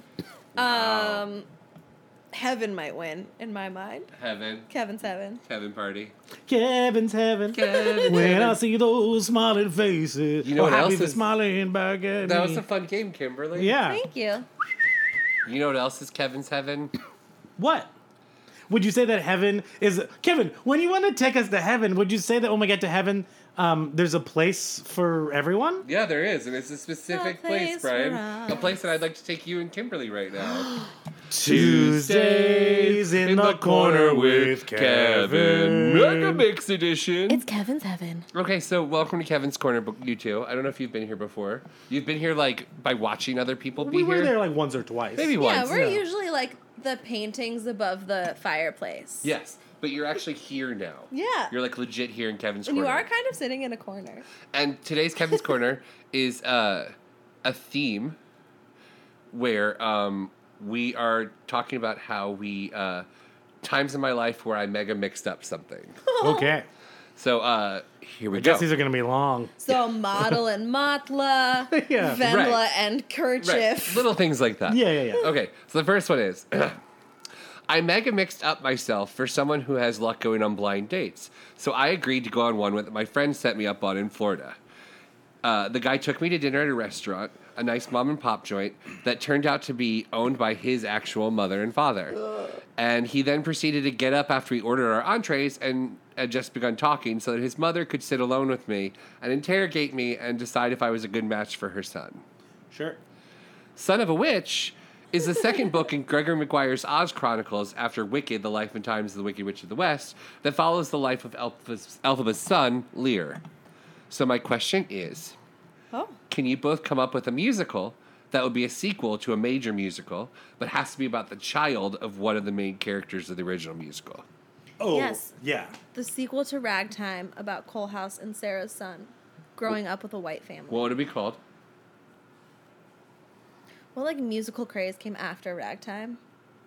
Heaven might win in my mind. Kevin's Heaven. Kevin party. Kevin's Heaven. When I see those smiling faces. You know what happy else they're is smiling back at That me. was a fun game, Kimberly. Yeah. Thank you. You know what else is Kevin's Heaven? What? Would you say that heaven is... Kevin, when you want to take us to heaven, would you say that when we get to heaven, there's a place for everyone? Yeah, there is, and it's a specific place, Brian. A place that I'd like to take you and Kimberly right now. Tuesdays in the corner with Kevin. Mega Mix Edition. It's Kevin's Heaven. Okay, so welcome to Kevin's Corner, you two. I don't know if you've been here before. You've been here, like, by watching other people be We were here? there like once or twice. Maybe once. Yeah, we're usually like the paintings above the fireplace. Yes, but you're actually here now. Yeah. You're, like, legit here in Kevin's And Corner. you are kind of sitting in a corner. And today's Kevin's Corner is a theme where we are talking about how we times in my life where I mega mixed up something. Okay. So here we I go. guess these are going to be long. So model and Matla, Yeah. Venla Right. and Kerchief. Little things like that. Yeah. Okay, so the first one is I mega mixed up myself for someone who has luck going on blind dates. So I agreed to go on one that my friend set me up on in Florida. The guy took me to dinner at a restaurant, a nice mom and pop joint that turned out to be owned by his actual mother and father. And he then proceeded to get up after we ordered our entrees and had just begun talking so that his mother could sit alone with me and interrogate me and decide if I was a good match for her son. Sure. Son of a Witch is the second book in Gregory Maguire's Oz Chronicles after Wicked, The Life and Times of the Wicked Witch of the West, that follows the life of Elphaba's son, Lear. So my question is, can you both come up with a musical that would be a sequel to a major musical, but has to be about the child of one of the main characters of the original musical? Oh, Yes. yeah. The sequel to Ragtime about Coalhouse and Sarah's son growing up with a white family. What would it be called? What like musical craze came after Ragtime?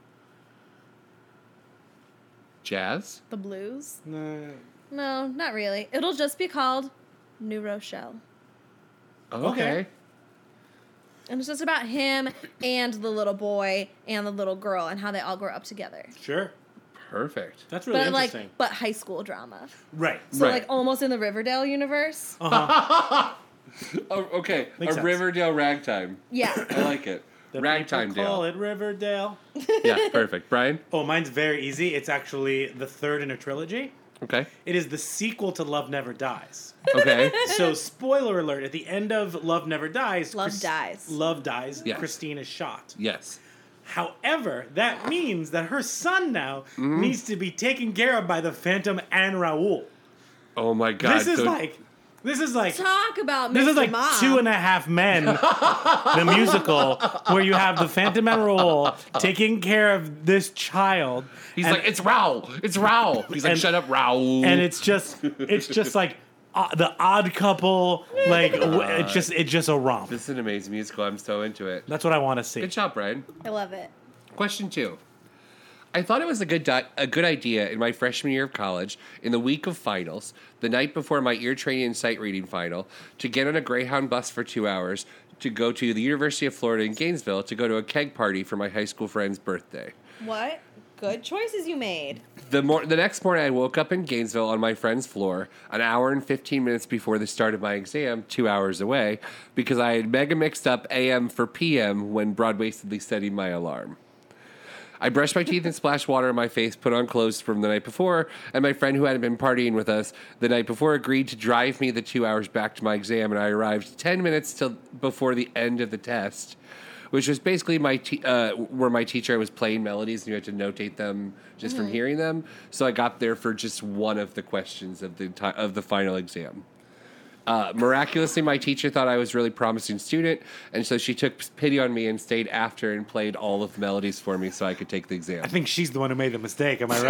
Jazz? The blues? No. No, not really. It'll just be called New Rochelle. Okay. And it's just about him and the little boy and the little girl and how they all grow up together. Sure. Perfect. That's really interesting. But high school drama. Right. So like almost in the Riverdale universe. Oh, okay. Makes sense. Riverdale Ragtime. Yeah. I like it. Ragtime People call Dale. it Riverdale. Yeah, perfect. Brian? Oh, mine's very easy. It's actually the third in a trilogy. Okay. It is the sequel to Love Never Dies. Okay. So, spoiler alert, at the end of Love Never Dies... Love dies. Love dies. Yes. Christine is shot. Yes. However, that means that her son now needs to be taken care of by the Phantom and Raoul. Oh my God. This is like... Talk about This Mr. is like Mom. 2.5 Men, the musical, where you have the Phantom and Raoul taking care of this child. He's like, it's Raoul. It's Raoul. He's like, shut up, Raoul. And it's just like the Odd Couple. Like it's just a romp. This is an amazing musical. I'm so into it. That's what I want to see. Good job, Brian. I love it. Question 2. I thought it was a good idea in my freshman year of college, in the week of finals, the night before my ear training and sight reading final, to get on a Greyhound bus for 2 hours to go to the University of Florida in Gainesville to go to a keg party for my high school friend's birthday. What? Good choices you made. The next morning, I woke up in Gainesville on my friend's floor, an hour and 15 minutes before the start of my exam, 2 hours away, because I had mega mixed up AM for PM when broad-wastedly setting my alarm. I brushed my teeth and splashed water on my face, put on clothes from the night before, and my friend who had been partying with us the night before agreed to drive me the 2 hours back to my exam, and I arrived 10 minutes before the end of the test, which was basically where my teacher was playing melodies and you had to notate them just from hearing them. So I got there for just one of the questions of the final exam. Miraculously, my teacher thought I was a really promising student, and so she took pity on me and stayed after and played all of the melodies for me so I could take the exam. I think she's the one who made the mistake. Am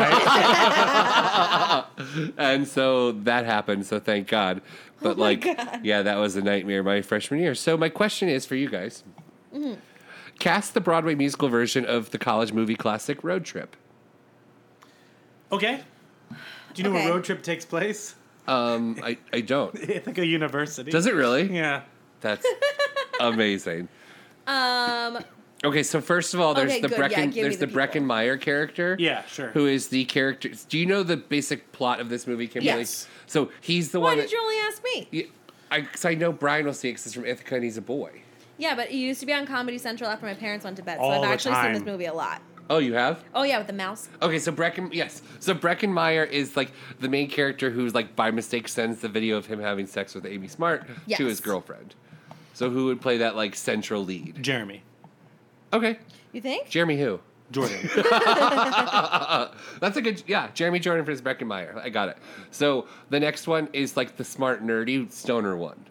I right? And so that happened, so thank God. But yeah, that was a nightmare my freshman year. So my question is for you guys. Mm-hmm. Cast the Broadway musical version of the college movie classic Road Trip. Okay. Do you know where Road Trip takes place? I don't. Ithaca University. Does it really? Yeah. That's amazing. Okay, so first of all, there's Okay, the good. Brecken. Yeah, there's the Brecken Meyer character. Yeah, sure. Who is the character? Do you know the basic plot of this movie, Kimberly? Yes. So he's the Why one. did you only ask me? Because I know Brian will see it because he's from Ithaca and he's a boy. Yeah, but it used to be on Comedy Central after my parents went to bed, so All I've the actually seen time. this movie a lot. Oh, you have? Oh yeah, with the mouse. Okay, so So Brecken Meyer is like the main character who's like by mistake sends the video of him having sex with Amy Smart to his girlfriend. So who would play that like central lead? Jeremy. Okay. You think? Jeremy who? Jordan. That's a good, Jeremy Jordan for his Brecken Meyer. I got it. So the next one is like the smart, nerdy stoner one.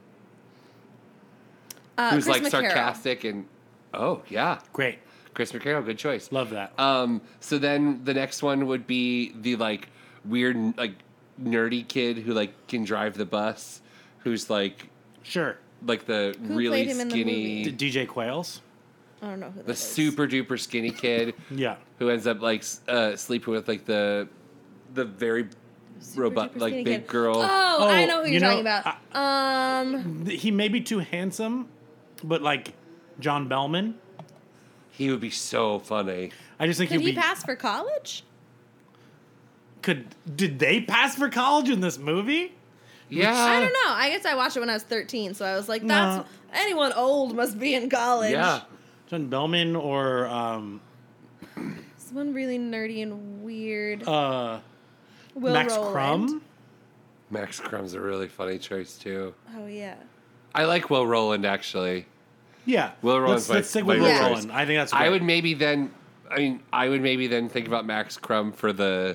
Who's Chris like McCarroll. sarcastic and, oh, yeah. Great. Chris McCarroll, good choice. Love that. So then the next one would be the like weird, like nerdy kid who like can drive the bus, who's like, Sure. like the Who really played him in the skinny, DJ Quails? I don't know who that the is. super duper skinny kid. Yeah. Who ends up like sleeping with like the very robot duper like skinny big kid. girl. Oh, I know who you you're know, talking about. He may be too handsome, but like John Bellman. He would be so funny. I just think Could he'd he be. pass for college? Did they pass for college in this movie? Yeah. I don't know. I guess I watched it when I was 13, so I was like, that's anyone old must be in college. Yeah. John Bellman or Someone really nerdy and weird. Will Max Rowland. Crumb? Max Crumb's a really funny choice too. Oh yeah. I like Will Rowland actually. Yeah. Will Rowland's Let's stick my with Will choice. Rowland. I think that's great. I would maybe then think about Max Crumb for the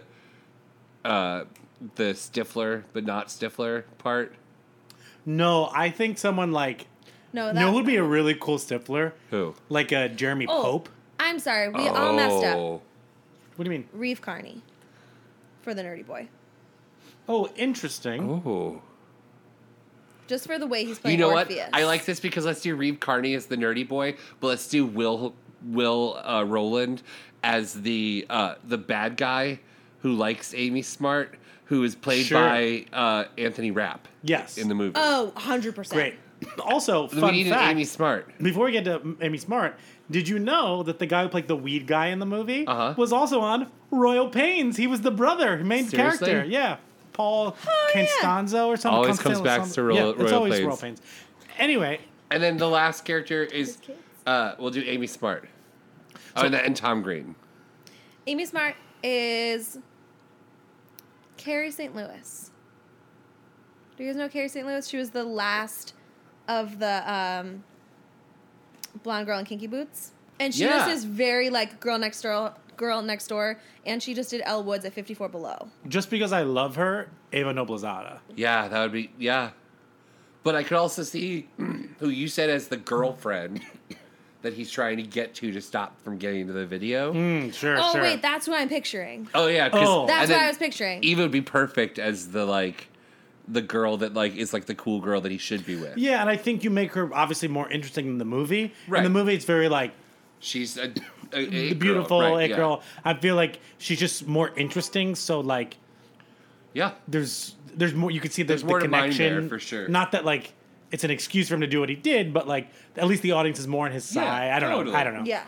Stifler but not Stifler part. No, I think someone like No, that no would be a really cool Stifler. Who? Like a Jeremy Oh. Pope. I'm sorry, we all messed up. Oh. What do you mean? Reeve Carney for the nerdy boy. Oh, interesting. Oh. Just for the way he's playing You know Orpheus. what? I like this because let's do Reeve Carney as the nerdy boy, but let's do Will Rowland as the bad guy who likes Amy Smart, who is played Sure. by Anthony Rapp. Yes. In the movie. Oh, 100%. Great. Also, we fun needed fact. Amy Smart. Before we get to Amy Smart, did you know that the guy who played the weed guy in the movie was also on Royal Pains? He was the brother, main Seriously? character. Yeah. Paul Constanzo or something. Always comes back to Royal it's always Pains. Royal Pains. Anyway. And then the last character is we'll do Amy Smart. And Tom Green. Amy Smart is Carrie St. Louis. Do you guys know Carrie St. Louis? She was the last of the blonde girl in Kinky Boots. And she was this very like girl next door, and she just did Elle Woods at 54 Below. Just because I love her, Ava Noblezada. Yeah, that would be But I could also see who you said as the girlfriend that he's trying to get to stop from getting to the video. Sure, Oh sure. wait, that's who I'm picturing. Oh yeah, because That's what I was picturing. Eva would be perfect as the girl that like is like the cool girl that he should be with. Yeah, and I think you make her obviously more interesting in the movie. Right. In the movie, it's very like she's a the beautiful girl, right, it girl. I feel like she's just more interesting. So like, there's more. You could see There's the more to mine connection there, for sure. Not that like it's an excuse for him to do what he did, but like at least the audience is more on his side. I don't know. Yeah.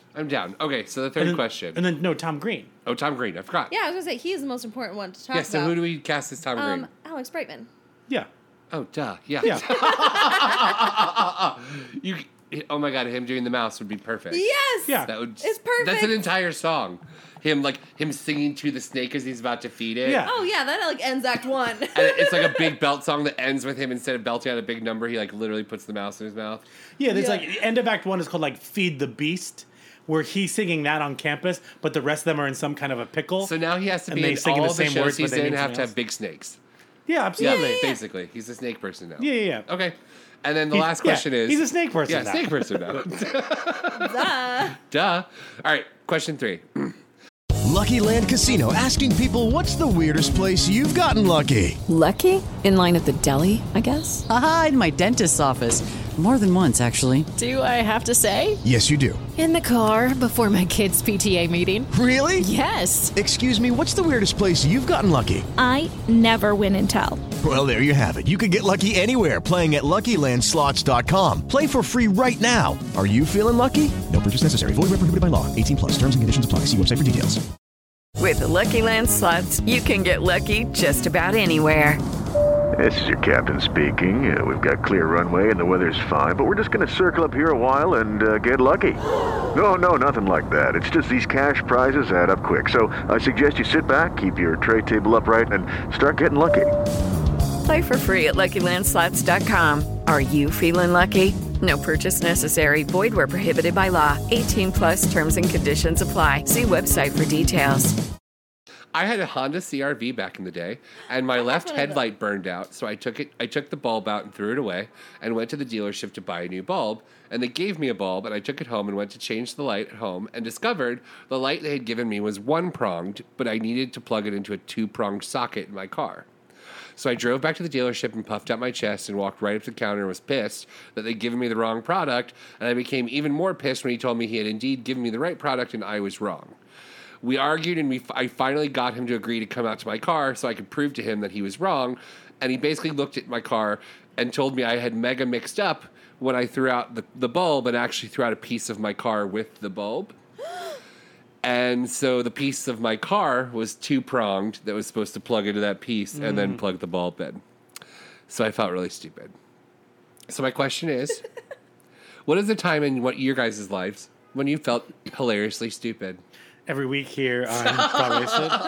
I'm down. Okay, so the third question. And then, no, Tom Green. Oh, Tom Green. I forgot. Yeah, I was going to say, he's the most important one to talk Yeah, about. so who do we cast as Tom Green? Alex Brightman. Yeah. Oh, duh. Yeah. Yeah. Oh my God, him doing the mouse would be perfect. Yes! Yeah. That would. It's perfect. That's an entire song. Him singing to the snake as he's about to feed it. Yeah. Oh, yeah, that ends Act 1. And it's like a big belt song that ends with him, instead of belting out a big number, he literally puts the mouse in his mouth. Yeah, there's the end of Act 1 is called Feed the Beast, where he's singing that on campus, but the rest of them are in some kind of a pickle. So now he has to And be they in sing all the the same shows words, but he's they in mean have something to have else. big snakes. Yeah, absolutely. Basically. He's a snake person now. Yeah. Okay. And then the last question is... He's a snake person Yeah, now. snake person now. Duh. Duh. All right, question 3. Lucky Land Casino, asking people, what's the weirdest place you've gotten lucky? Lucky? In line at the deli, I guess? Aha, in my dentist's office. More than once, actually. Do I have to say? Yes, you do. In the car before my kids' PTA meeting. Really? Yes. Excuse me, what's the weirdest place you've gotten lucky? I never win and tell. Well, there you have it. You can get lucky anywhere, playing at LuckyLandSlots.com. Play for free right now. Are you feeling lucky? No purchase necessary. Void where prohibited by law. 18+. Terms and conditions apply. See website for details. With the Lucky Land Slots, you can get lucky just about anywhere. This is your captain speaking. We've got clear runway and the weather's fine, but we're just going to circle up here a while and get lucky. No, nothing like that. It's just these cash prizes add up quick. So I suggest you sit back, keep your tray table upright, and start getting lucky. Play for free at LuckyLandSlots.com. Are you feeling lucky? No purchase necessary. Void where prohibited by law. 18+ terms and conditions apply. See website for details. I had a Honda CRV back in the day, and my left headlight burned out, so I took the bulb out and threw it away, and went to the dealership to buy a new bulb, and they gave me a bulb, and I took it home and went to change the light at home, and discovered the light they had given me was one-pronged, but I needed to plug it into a two-pronged socket in my car. So I drove back to the dealership and puffed out my chest and walked right up to the counter and was pissed that they'd given me the wrong product, and I became even more pissed when he told me he had indeed given me the right product and I was wrong. We argued, and I finally got him to agree to come out to my car so I could prove to him that he was wrong, and he basically looked at my car and told me I had mega mixed up when I threw out the bulb and actually threw out a piece of my car with the bulb. And so the piece of my car was two-pronged that was supposed to plug into that piece and then plug the bulb in. So I felt really stupid. So my question is, what is the time in your guys' lives when you felt hilariously stupid? Every week here on Broadway.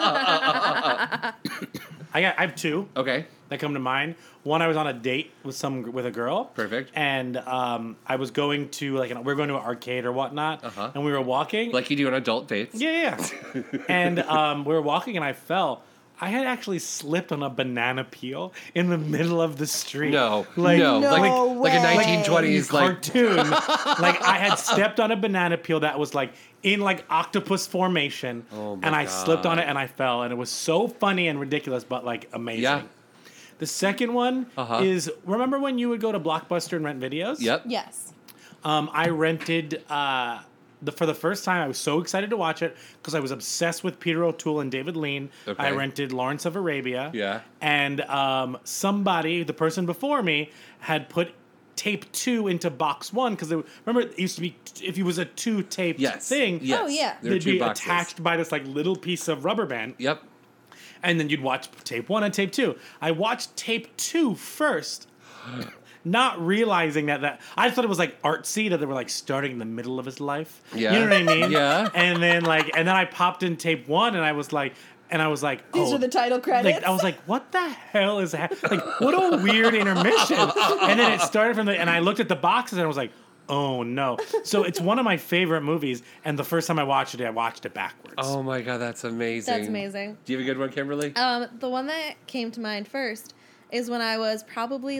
I have 2. Okay. That come to mind. One, I was on a date with a girl. Perfect. And I was going to we were going to an arcade or whatnot. And we were walking. Like you do on adult dates. Yeah. And we were walking, and I fell. I had actually slipped on a banana peel in the middle of the street. No. Like a 1920s cartoon. I had stepped on a banana peel that was in octopus formation, and I slipped on it and I fell, and it was so funny and ridiculous, but amazing. Yeah. The second one is, remember when you would go to Blockbuster and rent videos? Yep. Yes. I rented for the first time. I was so excited to watch it because I was obsessed with Peter O'Toole and David Lean. Okay. I rented Lawrence of Arabia. Yeah. And the person before me, had put tape 2 into box 1 because remember it used to be, if it was a 2-tape thing. Yes. Oh, yeah. They'd be attached by this little piece of rubber band. Yep. And then you'd watch tape 1 and tape 2. I watched tape 2 first, not realizing that I thought it was artsy, that they were starting in the middle of his life. Yeah. You know what I mean? Yeah. And then I popped in tape 1 and I was like, these are the title credits. I was like, what the hell is that? What a weird intermission. And then it started and I looked at the boxes and I was like, oh no. So it's one of my favorite movies, and the first time I watched it backwards. Oh my God, that's amazing. That's amazing. Do you have a good one, Kimberly? The one that came to mind first is when I was probably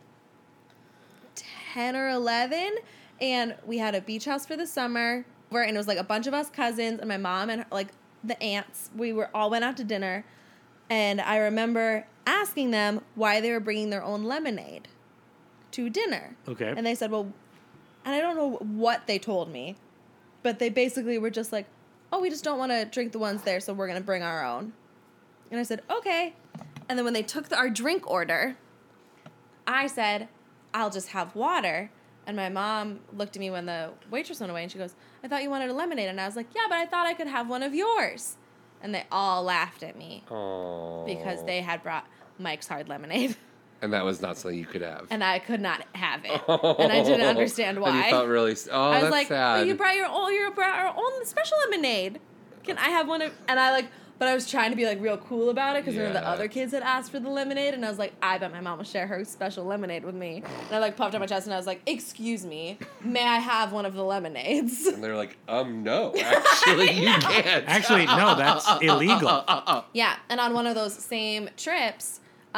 10 or 11, and we had a beach house for the summer, and it was a bunch of us cousins and my mom and the aunts. We all went out to dinner, and I remember asking them why they were bringing their own lemonade to dinner. Okay. And they said, well, and I don't know what they told me, but they basically were just like, oh, we just don't want to drink the ones there, so we're going to bring our own. And I said, okay. And then when they took our drink order, I said, I'll just have water. And my mom looked at me when the waitress went away, and she goes, I thought you wanted a lemonade. And I was like, yeah, but I thought I could have one of yours. And they all laughed at me because they had brought Mike's Hard Lemonade. And that was not something you could have. And I could not have it. And I didn't understand why. And you felt really... Oh, I was that's like, sad. well, you brought your own special lemonade. Can I have one of... And I like... But I was trying to be like real cool about it because one of the other kids had asked for the lemonade, and I was like, I bet my mom will share her special lemonade with me. And I like puffed out my chest and I was like, excuse me, may I have one of the lemonades? And they're like, no, actually you can't. Actually, no, that's illegal. Yeah, and on one of those same trips,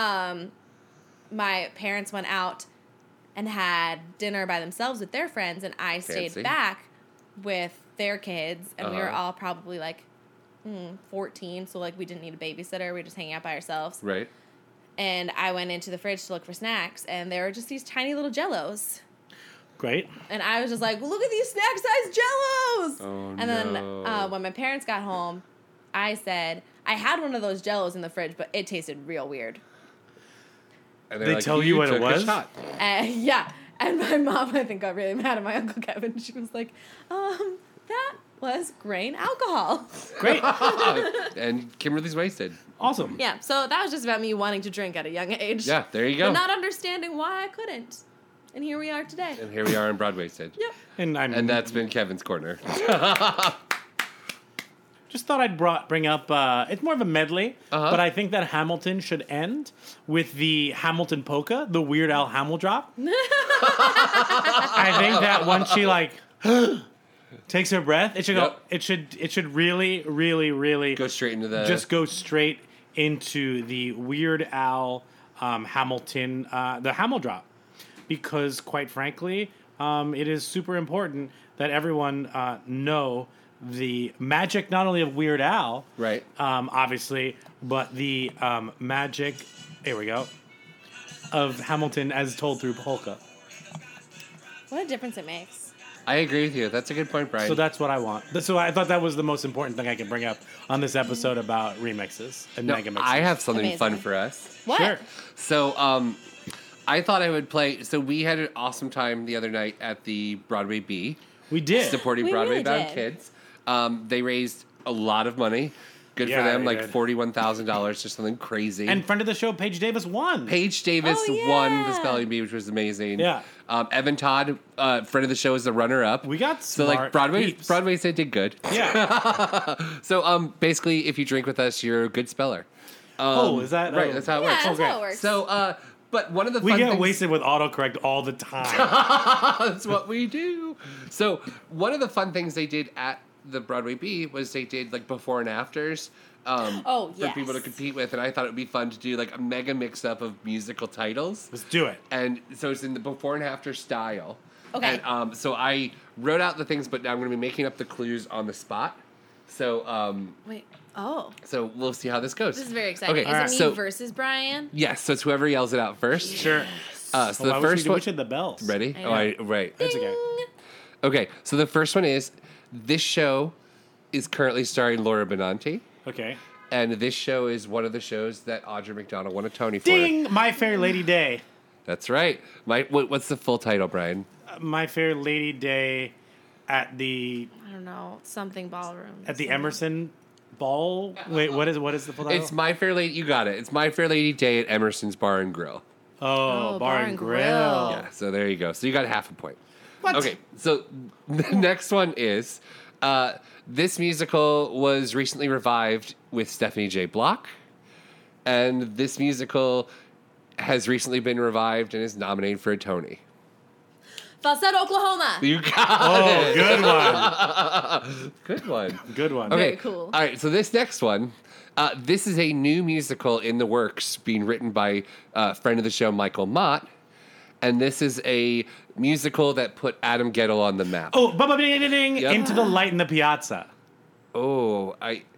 my parents went out and had dinner by themselves with their friends, and I stayed back with their kids, and we were all probably like 14, so like we didn't need a babysitter. We were just hanging out by ourselves. Right. And I went into the fridge to look for snacks, and there were just these tiny little Jellos. Great. And I was just like, well, look at these snack-sized Jellos! Oh, and then when my parents got home, I said, I had one of those Jellos in the fridge, but it tasted real weird. And they tell you what it was? Yeah. And my mom, I think, got really mad at my Uncle Kevin. She was like, that was grain alcohol. Great. And Kimberly's wasted. Awesome. Yeah, so that was just about me wanting to drink at a young age. Yeah, there you go. But not understanding why I couldn't. And here we are today. And here we are in Broadwasted. Yep. And that's been Kevin's Corner. Just thought I'd bring up, it's more of a medley, but I think that Hamilton should end with the Hamilton polka, the Weird Al Hamil drop. I think that once she like takes her breath, it should go. It should really, really, really go straight into the. Just go straight into the Weird Al Hamilton, the Hamil drop, because quite frankly, it is super important that everyone know the magic not only of Weird Al, right? Obviously, but the magic. Here we go. Of Hamilton as told through polka. What a difference it makes. I agree with you. That's a good point, Brian. So that's what I want. So I thought that was the most important thing I could bring up on this episode about remixes and mega mixes. I have something fun for us. What? Sure. So I thought I would play. So we had an awesome time the other night at the Broadway B. We did. Supporting We Broadway really bound did. kids. They raised a lot of money. Good Yeah, for them, they like did. $41,000 or something crazy. And friend of the show, Paige Davis, won. Paige Davis won the spelling bee, which was amazing. Yeah. Evan Todd, friend of the show, is the runner-up. We got so smart like Broadway peeps. said did good. Yeah. So basically, if you drink with us, you're a good speller. Is that right? oh. That's how it Yeah, works. that's how it works. So but one of the We fun get things, wasted with autocorrect all the time. that's what we do. So one of the fun things they did at the Broadway B was they did like before and afters. For people to compete with, and I thought it would be fun to do like a mega mix-up of musical titles. Let's do it. And so it's in the before and after style. Okay. And so I wrote out the things, but now I'm going to be making up the clues on the spot. So Wait. Oh. so we'll see how this goes. This is very exciting. Okay, Is it me versus Brian? Yes, so it's whoever yells it out first. Sure. So the first one. Which of the bells? Ready? I know. Right. That's okay. Okay, so the first one is this show is currently starring Laura Benanti. Okay. And this show is one of the shows that Audra McDonald won a Tony for. Ding! My Fair Lady Day. That's right. What's the full title, Brian? My Fair Lady Day at the I don't know. Something ballroom. at the Emerson Ball. Wait, what is the full title? It's My Fair Lady. You got it. It's My Fair Lady Day at Emerson's Bar and Grill. Oh, Bar and Grill. Yeah. So there you go. So you got half a point. What? Okay. So the next one is this musical was recently revived with Stephanie J. Block, and this musical has recently been revived and is nominated for a Tony. Falsetto, Oklahoma. You got it. Good one. Good one. Good one. Okay. Very cool. All right. So this next one, this is a new musical in the works, being written by friend of the show Michael Mott, and this is a musical that put Adam Gettle on the map. Oh, ding! Yep. Into the Light in the Piazza. Oh,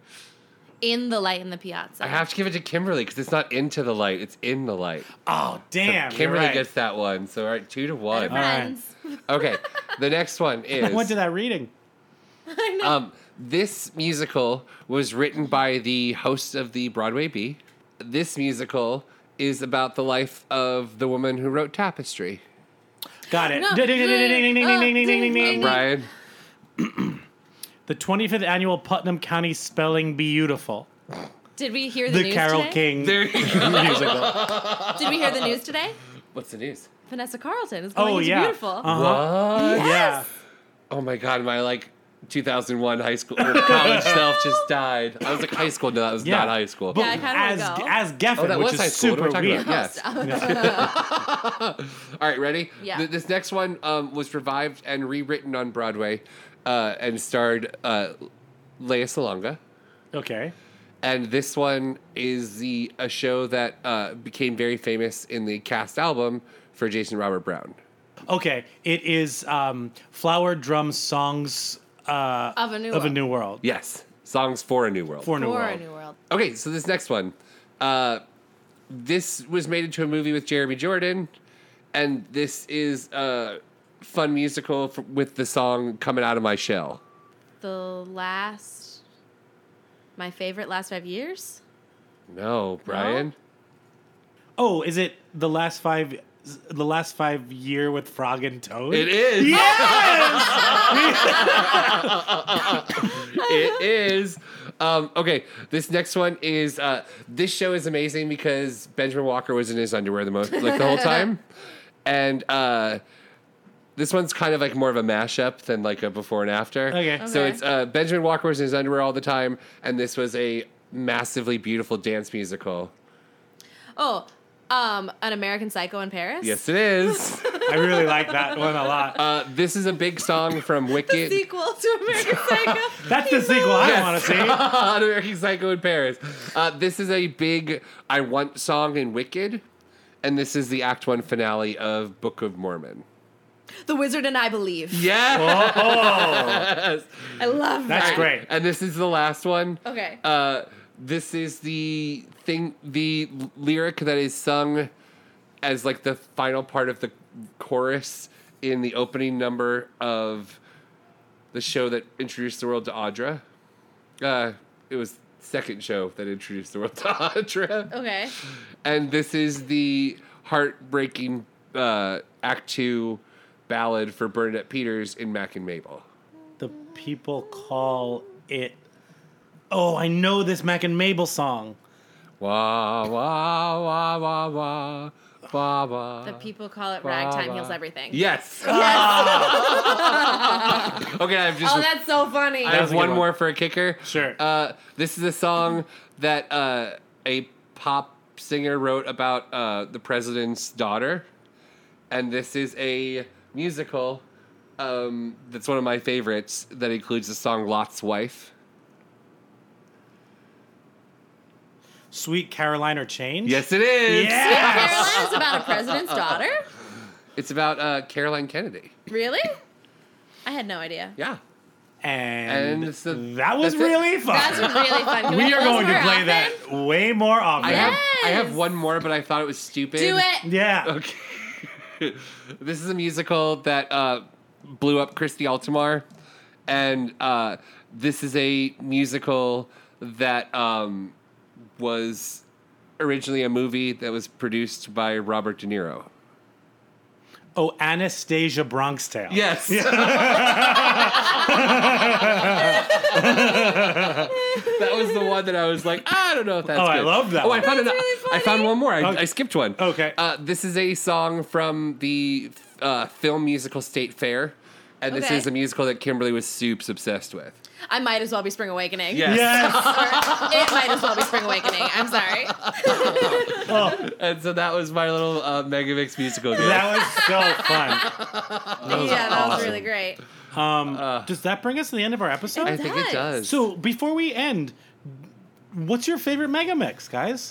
In the Light in the Piazza. I have to give it to Kimberly because it's not into the light; it's in the light. Oh, damn! So Kimberly you're right. gets that one. So all right, 2-1. Better friends. Okay, the next one is. I went to that reading. I know. This musical was written by the host of the Broadway B. This musical is about the life of the woman who wrote Tapestry. Got it. No. Ding, ding, ding, ding, ding, ding, ding, ding, ding, ding. Brian. The 25th annual Putnam County Spelling Beautiful. Did we hear the The news Carole today? King There you go. musical. Did we hear the news today? What's the news? Vanessa Carlton is going into yeah. Beautiful. What? Yeah. Oh my god, my 2001 high school or college self just died. I was like high school. No, that was not high school. But Yeah, I kinda wanna go. as Geffen, Oh, that which was is high school. What super are we talking weird. about? Yes. All right, ready? Yeah. This next one was revived and rewritten on Broadway and starred Lea Salonga. Okay. And this one is a show that became very famous in the cast album for Jason Robert Brown. Okay. It is Flower Drum Songs Of a New World. Yes. Songs for a New World. For a New For a World. New World. Okay, so this next one. This was made into a movie with Jeremy Jordan, and this is a fun musical with the song Coming Out of My Shell. My favorite last 5 years? No, Brian? Oh, is it the last 5 year with Frog and Toad? It is. Yes! It is. Okay, this next one is this show is amazing because Benjamin Walker was in his underwear the whole time, and this one's kind of like more of a mashup than like a before and after. Okay. So it's Benjamin Walker was in his underwear all the time, and this was a massively beautiful dance musical. Oh, An American Psycho in Paris? Yes, it is. I really like that one a lot. This is a big song from Wicked. The sequel to American Psycho. That's the sequel I want to see. An American Psycho in Paris. This is a big I Want song in Wicked, and this is the Act 1 finale of Book of Mormon. The Wizard and I Believe. Yes! I love that. That's great. And this is the last one. Okay. This is the lyric that is sung as like the final part of the chorus in the opening number of the show that introduced the world to Audra. It was the second show that introduced the world to Audra. Okay. And this is the heartbreaking Act 2 ballad for Bernadette Peters in Mac and Mabel. The people call it... Oh, I know this Mac and Mabel song. Wah, wah, wah, wah, wah, wah, wah. The people call it Ragtime Heals Everything. Yes. Yes. Okay, I've just... Oh, that's so funny. I have one more for a kicker. Sure. This is a song that a pop singer wrote about the president's daughter. And this is a musical that's one of my favorites that includes the song Lot's Wife. Sweet Caroline or Change? Yes, it is. Yes! Sweet Caroline is about a president's daughter? It's about Caroline Kennedy. Really? I had no idea. Yeah. And so that was that's it. really fun. That's really fun. Can We are close going to more play often? that way more often. I have one more, but I thought it was stupid. Do it. Yeah. Okay. This is a musical that blew up Christy Altomar, and this is a musical that was originally a movie that was produced by Robert De Niro. Oh, Anastasia Bronx Tale. Yes. That was the one that I was like, I don't know if that's Oh, good. I love that Oh, one. I found one more. I skipped one. Okay. This is a song from the film musical State Fair, and this Okay. is a musical that Kimberly was super obsessed with. I might as well be Spring Awakening. Yes. It might as well be Spring Awakening. I'm sorry. And so that was my little Megamix musical game. That was so fun. That was really great. Does that bring us to the end of our episode? I think it does. So before we end, what's your favorite Megamix, guys?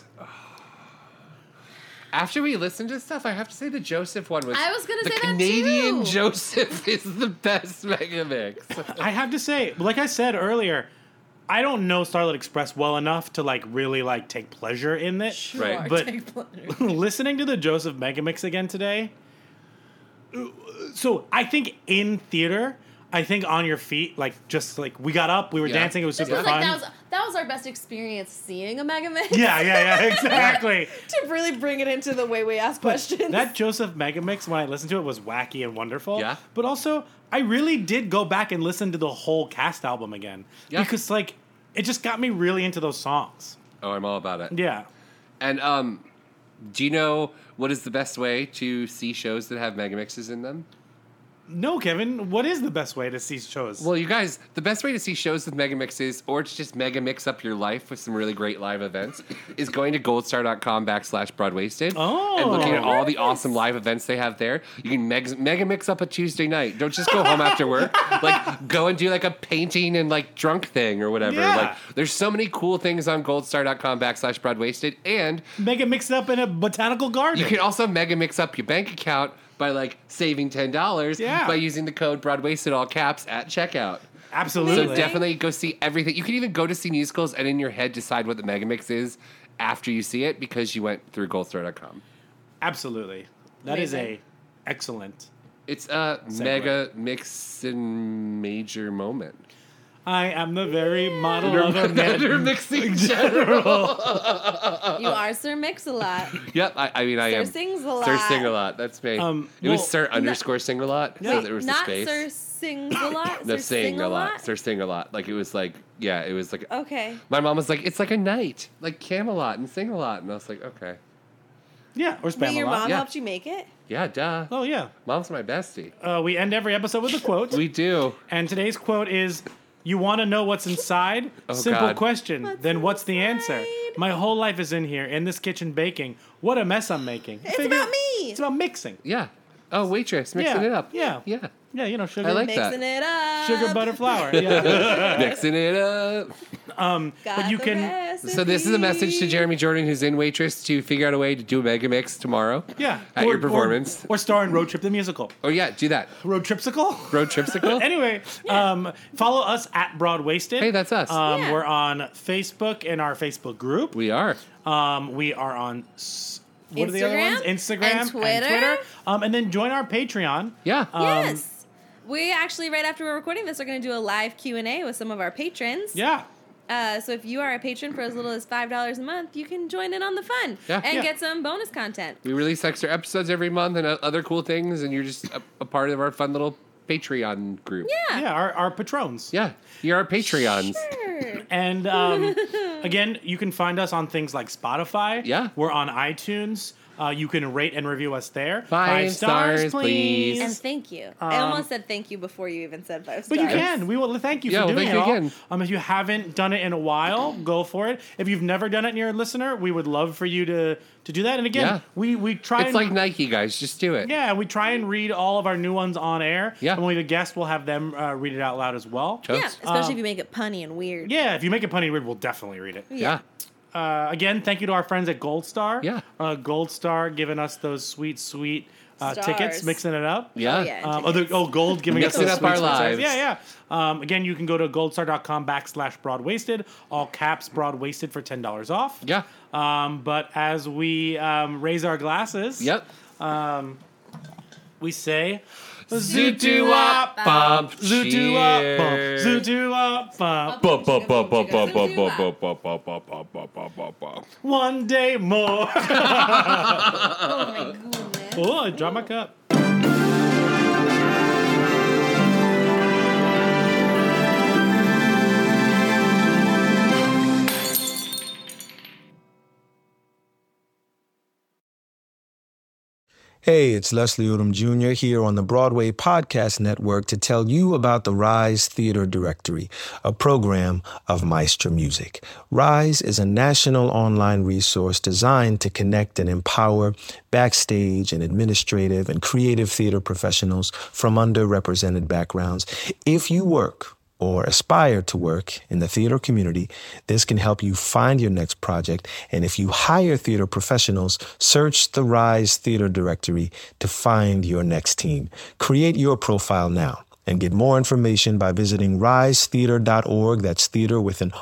After we listened to stuff, I have to say the Joseph one was. I was gonna the say that Canadian too. Joseph is the best Megamix. I have to say, like I said earlier, I don't know Starlight Express well enough to like really like take pleasure in it. Sure, Right. But take pleasure. listening to the Joseph Megamix again today, so I think in theater, I think On Your Feet, like just like we got up, we were dancing, it was super fun. That was our best experience seeing a Megamix. Yeah, exactly. To really bring it into the way we ask questions. That Joseph Megamix, when I listened to it, was wacky and wonderful. Yeah. But also, I really did go back and listen to the whole cast album again. Yeah. Because, like, it just got me really into those songs. Oh, I'm all about it. Yeah. And do you know what is the best way to see shows that have Megamixes in them? No, Kevin, what is the best way to see shows? Well, you guys, the best way to see shows with Megamixes, or to just mega mix up your life with some really great live events, is going to goldstar.com/broadwasted and looking at all the awesome live events they have there. You can mega mix up a Tuesday night. Don't just go home after work. Like, go and do like a painting and like drunk thing or whatever. Yeah. Like, there's so many cool things on goldstar.com/broadwasted, and mega mix it up in a botanical garden. You can also mega mix up your bank account by like saving $10 by using the code Broadwasted all caps at checkout. Absolutely. So definitely go see everything. You can even go to see musicals and in your head decide what the Megamix is after you see it because you went through goldstar.com. Absolutely. That is a excellent. It's a mega mix and major moment. I am the very model of a Better mixing general. You are Sir Mix-a-Lot. Yep, I mean I Sir am. Sings-a-Lot. Sir Sing-a-Lot. That's me. It was Sir underscore Sing-a-Lot. Wait, There was not the space. Sir Sings-a-Lot? No, Sir Sing-a-Lot. Sir Sing-a-Lot. Like it was like, yeah, it was like. Okay. My mom was like, it's like a night, like Camelot and Sing-a-Lot, and I was like, okay. Yeah, or Spamalot. Wait, your mom helped you make it? Yeah, duh. Oh yeah, mom's my bestie. We end every episode with a quote. We do. And today's quote is, "You want to know what's inside? Oh, Simple God. question. Then what's the answer? My whole life is in here, in this kitchen baking. What a mess I'm making." It's about me. It's about mixing. Yeah. Oh, waitress, mixing it up. Yeah. Yeah. Yeah, you know, sugar. I like that. Mixing it up. Sugar, butter, flour. Yeah. Mixing it up. But you can. So this is a message to Jeremy Jordan, who's in Waitress, to figure out a way to do a mega mix tomorrow. Yeah. At your performance. Or star in Road Trip the Musical. Oh yeah, do that. Road Tripsicle? Road Tripsicle? Anyway, follow us at Broadwasted. Hey, that's us. We're on Facebook in our Facebook group. We are. We are on what are the other ones? Instagram and Twitter. And then join our Patreon. Yeah. Yes. We actually, right after we're recording this, are going to do a live Q&A with some of our patrons. Yeah. So if you are a patron for as little as $5 a month, you can join in on the fun and get some bonus content. We release extra episodes every month and other cool things, and you're just a part of our fun little Patreon group. Yeah. Yeah, our patrons. Yeah, you're our Patreons. Sure. And again, you can find us on things like Spotify. Yeah. We're on iTunes. You can rate and review us there. 5 stars, please. And thank you. I almost said thank you before you even said 5 stars. But you can. We will thank you for doing thank it you all. again. If you haven't done it in a while, go for it. If you've never done it and you're a listener, we would love for you to do that. And again, we try It's like Nike, guys. Just do it. Yeah, we try and read all of our new ones on air. Yeah. And when we have a guest, we'll have them read it out loud as well. Yeah, especially if you make it punny and weird. Yeah, if you make it punny weird, we'll definitely read it. Yeah. Again, thank you to our friends at Gold Star. Yeah. Gold Star giving us those sweet Stars. tickets, mixing it up. Yeah. Oh, yeah. Gold giving Mixing us those up our sweet stars. lives. Yeah. Again, you can go to goldstar.com/broadwasted, all caps Broadwasted for $10 off. Yeah. But as we raise our glasses, Yep. we say, Zoot-doo-wop bump. Zoot-doo-wop bump. Zoot-doo-wop bump. One day more. Oh my goodness. Oh, I dropped my cup. Hey, it's Leslie Odom Jr. here on the Broadway Podcast Network to tell you about the Rise Theater Directory, a program of Maestro Music. Rise is a national online resource designed to connect and empower backstage and administrative and creative theater professionals from underrepresented backgrounds. If you work or aspire to work in the theater community, this can help you find your next project. And if you hire theater professionals, search the Rise Theater Directory to find your next team. Create your profile now and get more information by visiting risetheater.org. That's theater with an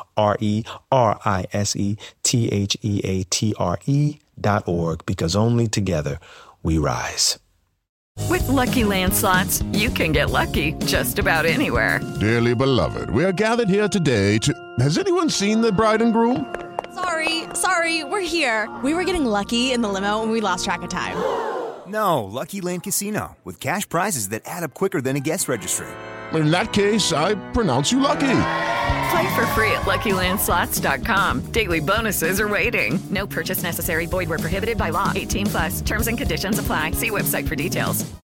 RERISETHEATRE.org, because only together we rise. With Lucky Land Slots, you can get lucky just about anywhere. Dearly beloved, we are gathered here today to... Has anyone seen the bride and groom? Sorry, we're here. We were getting lucky in the limo and we lost track of time. No, Lucky Land Casino, with cash prizes that add up quicker than a guest registry. In that case, I pronounce you lucky. Play for free at LuckyLandSlots.com. Daily bonuses are waiting. No purchase necessary. Void where prohibited by law. 18+. Terms and conditions apply. See website for details.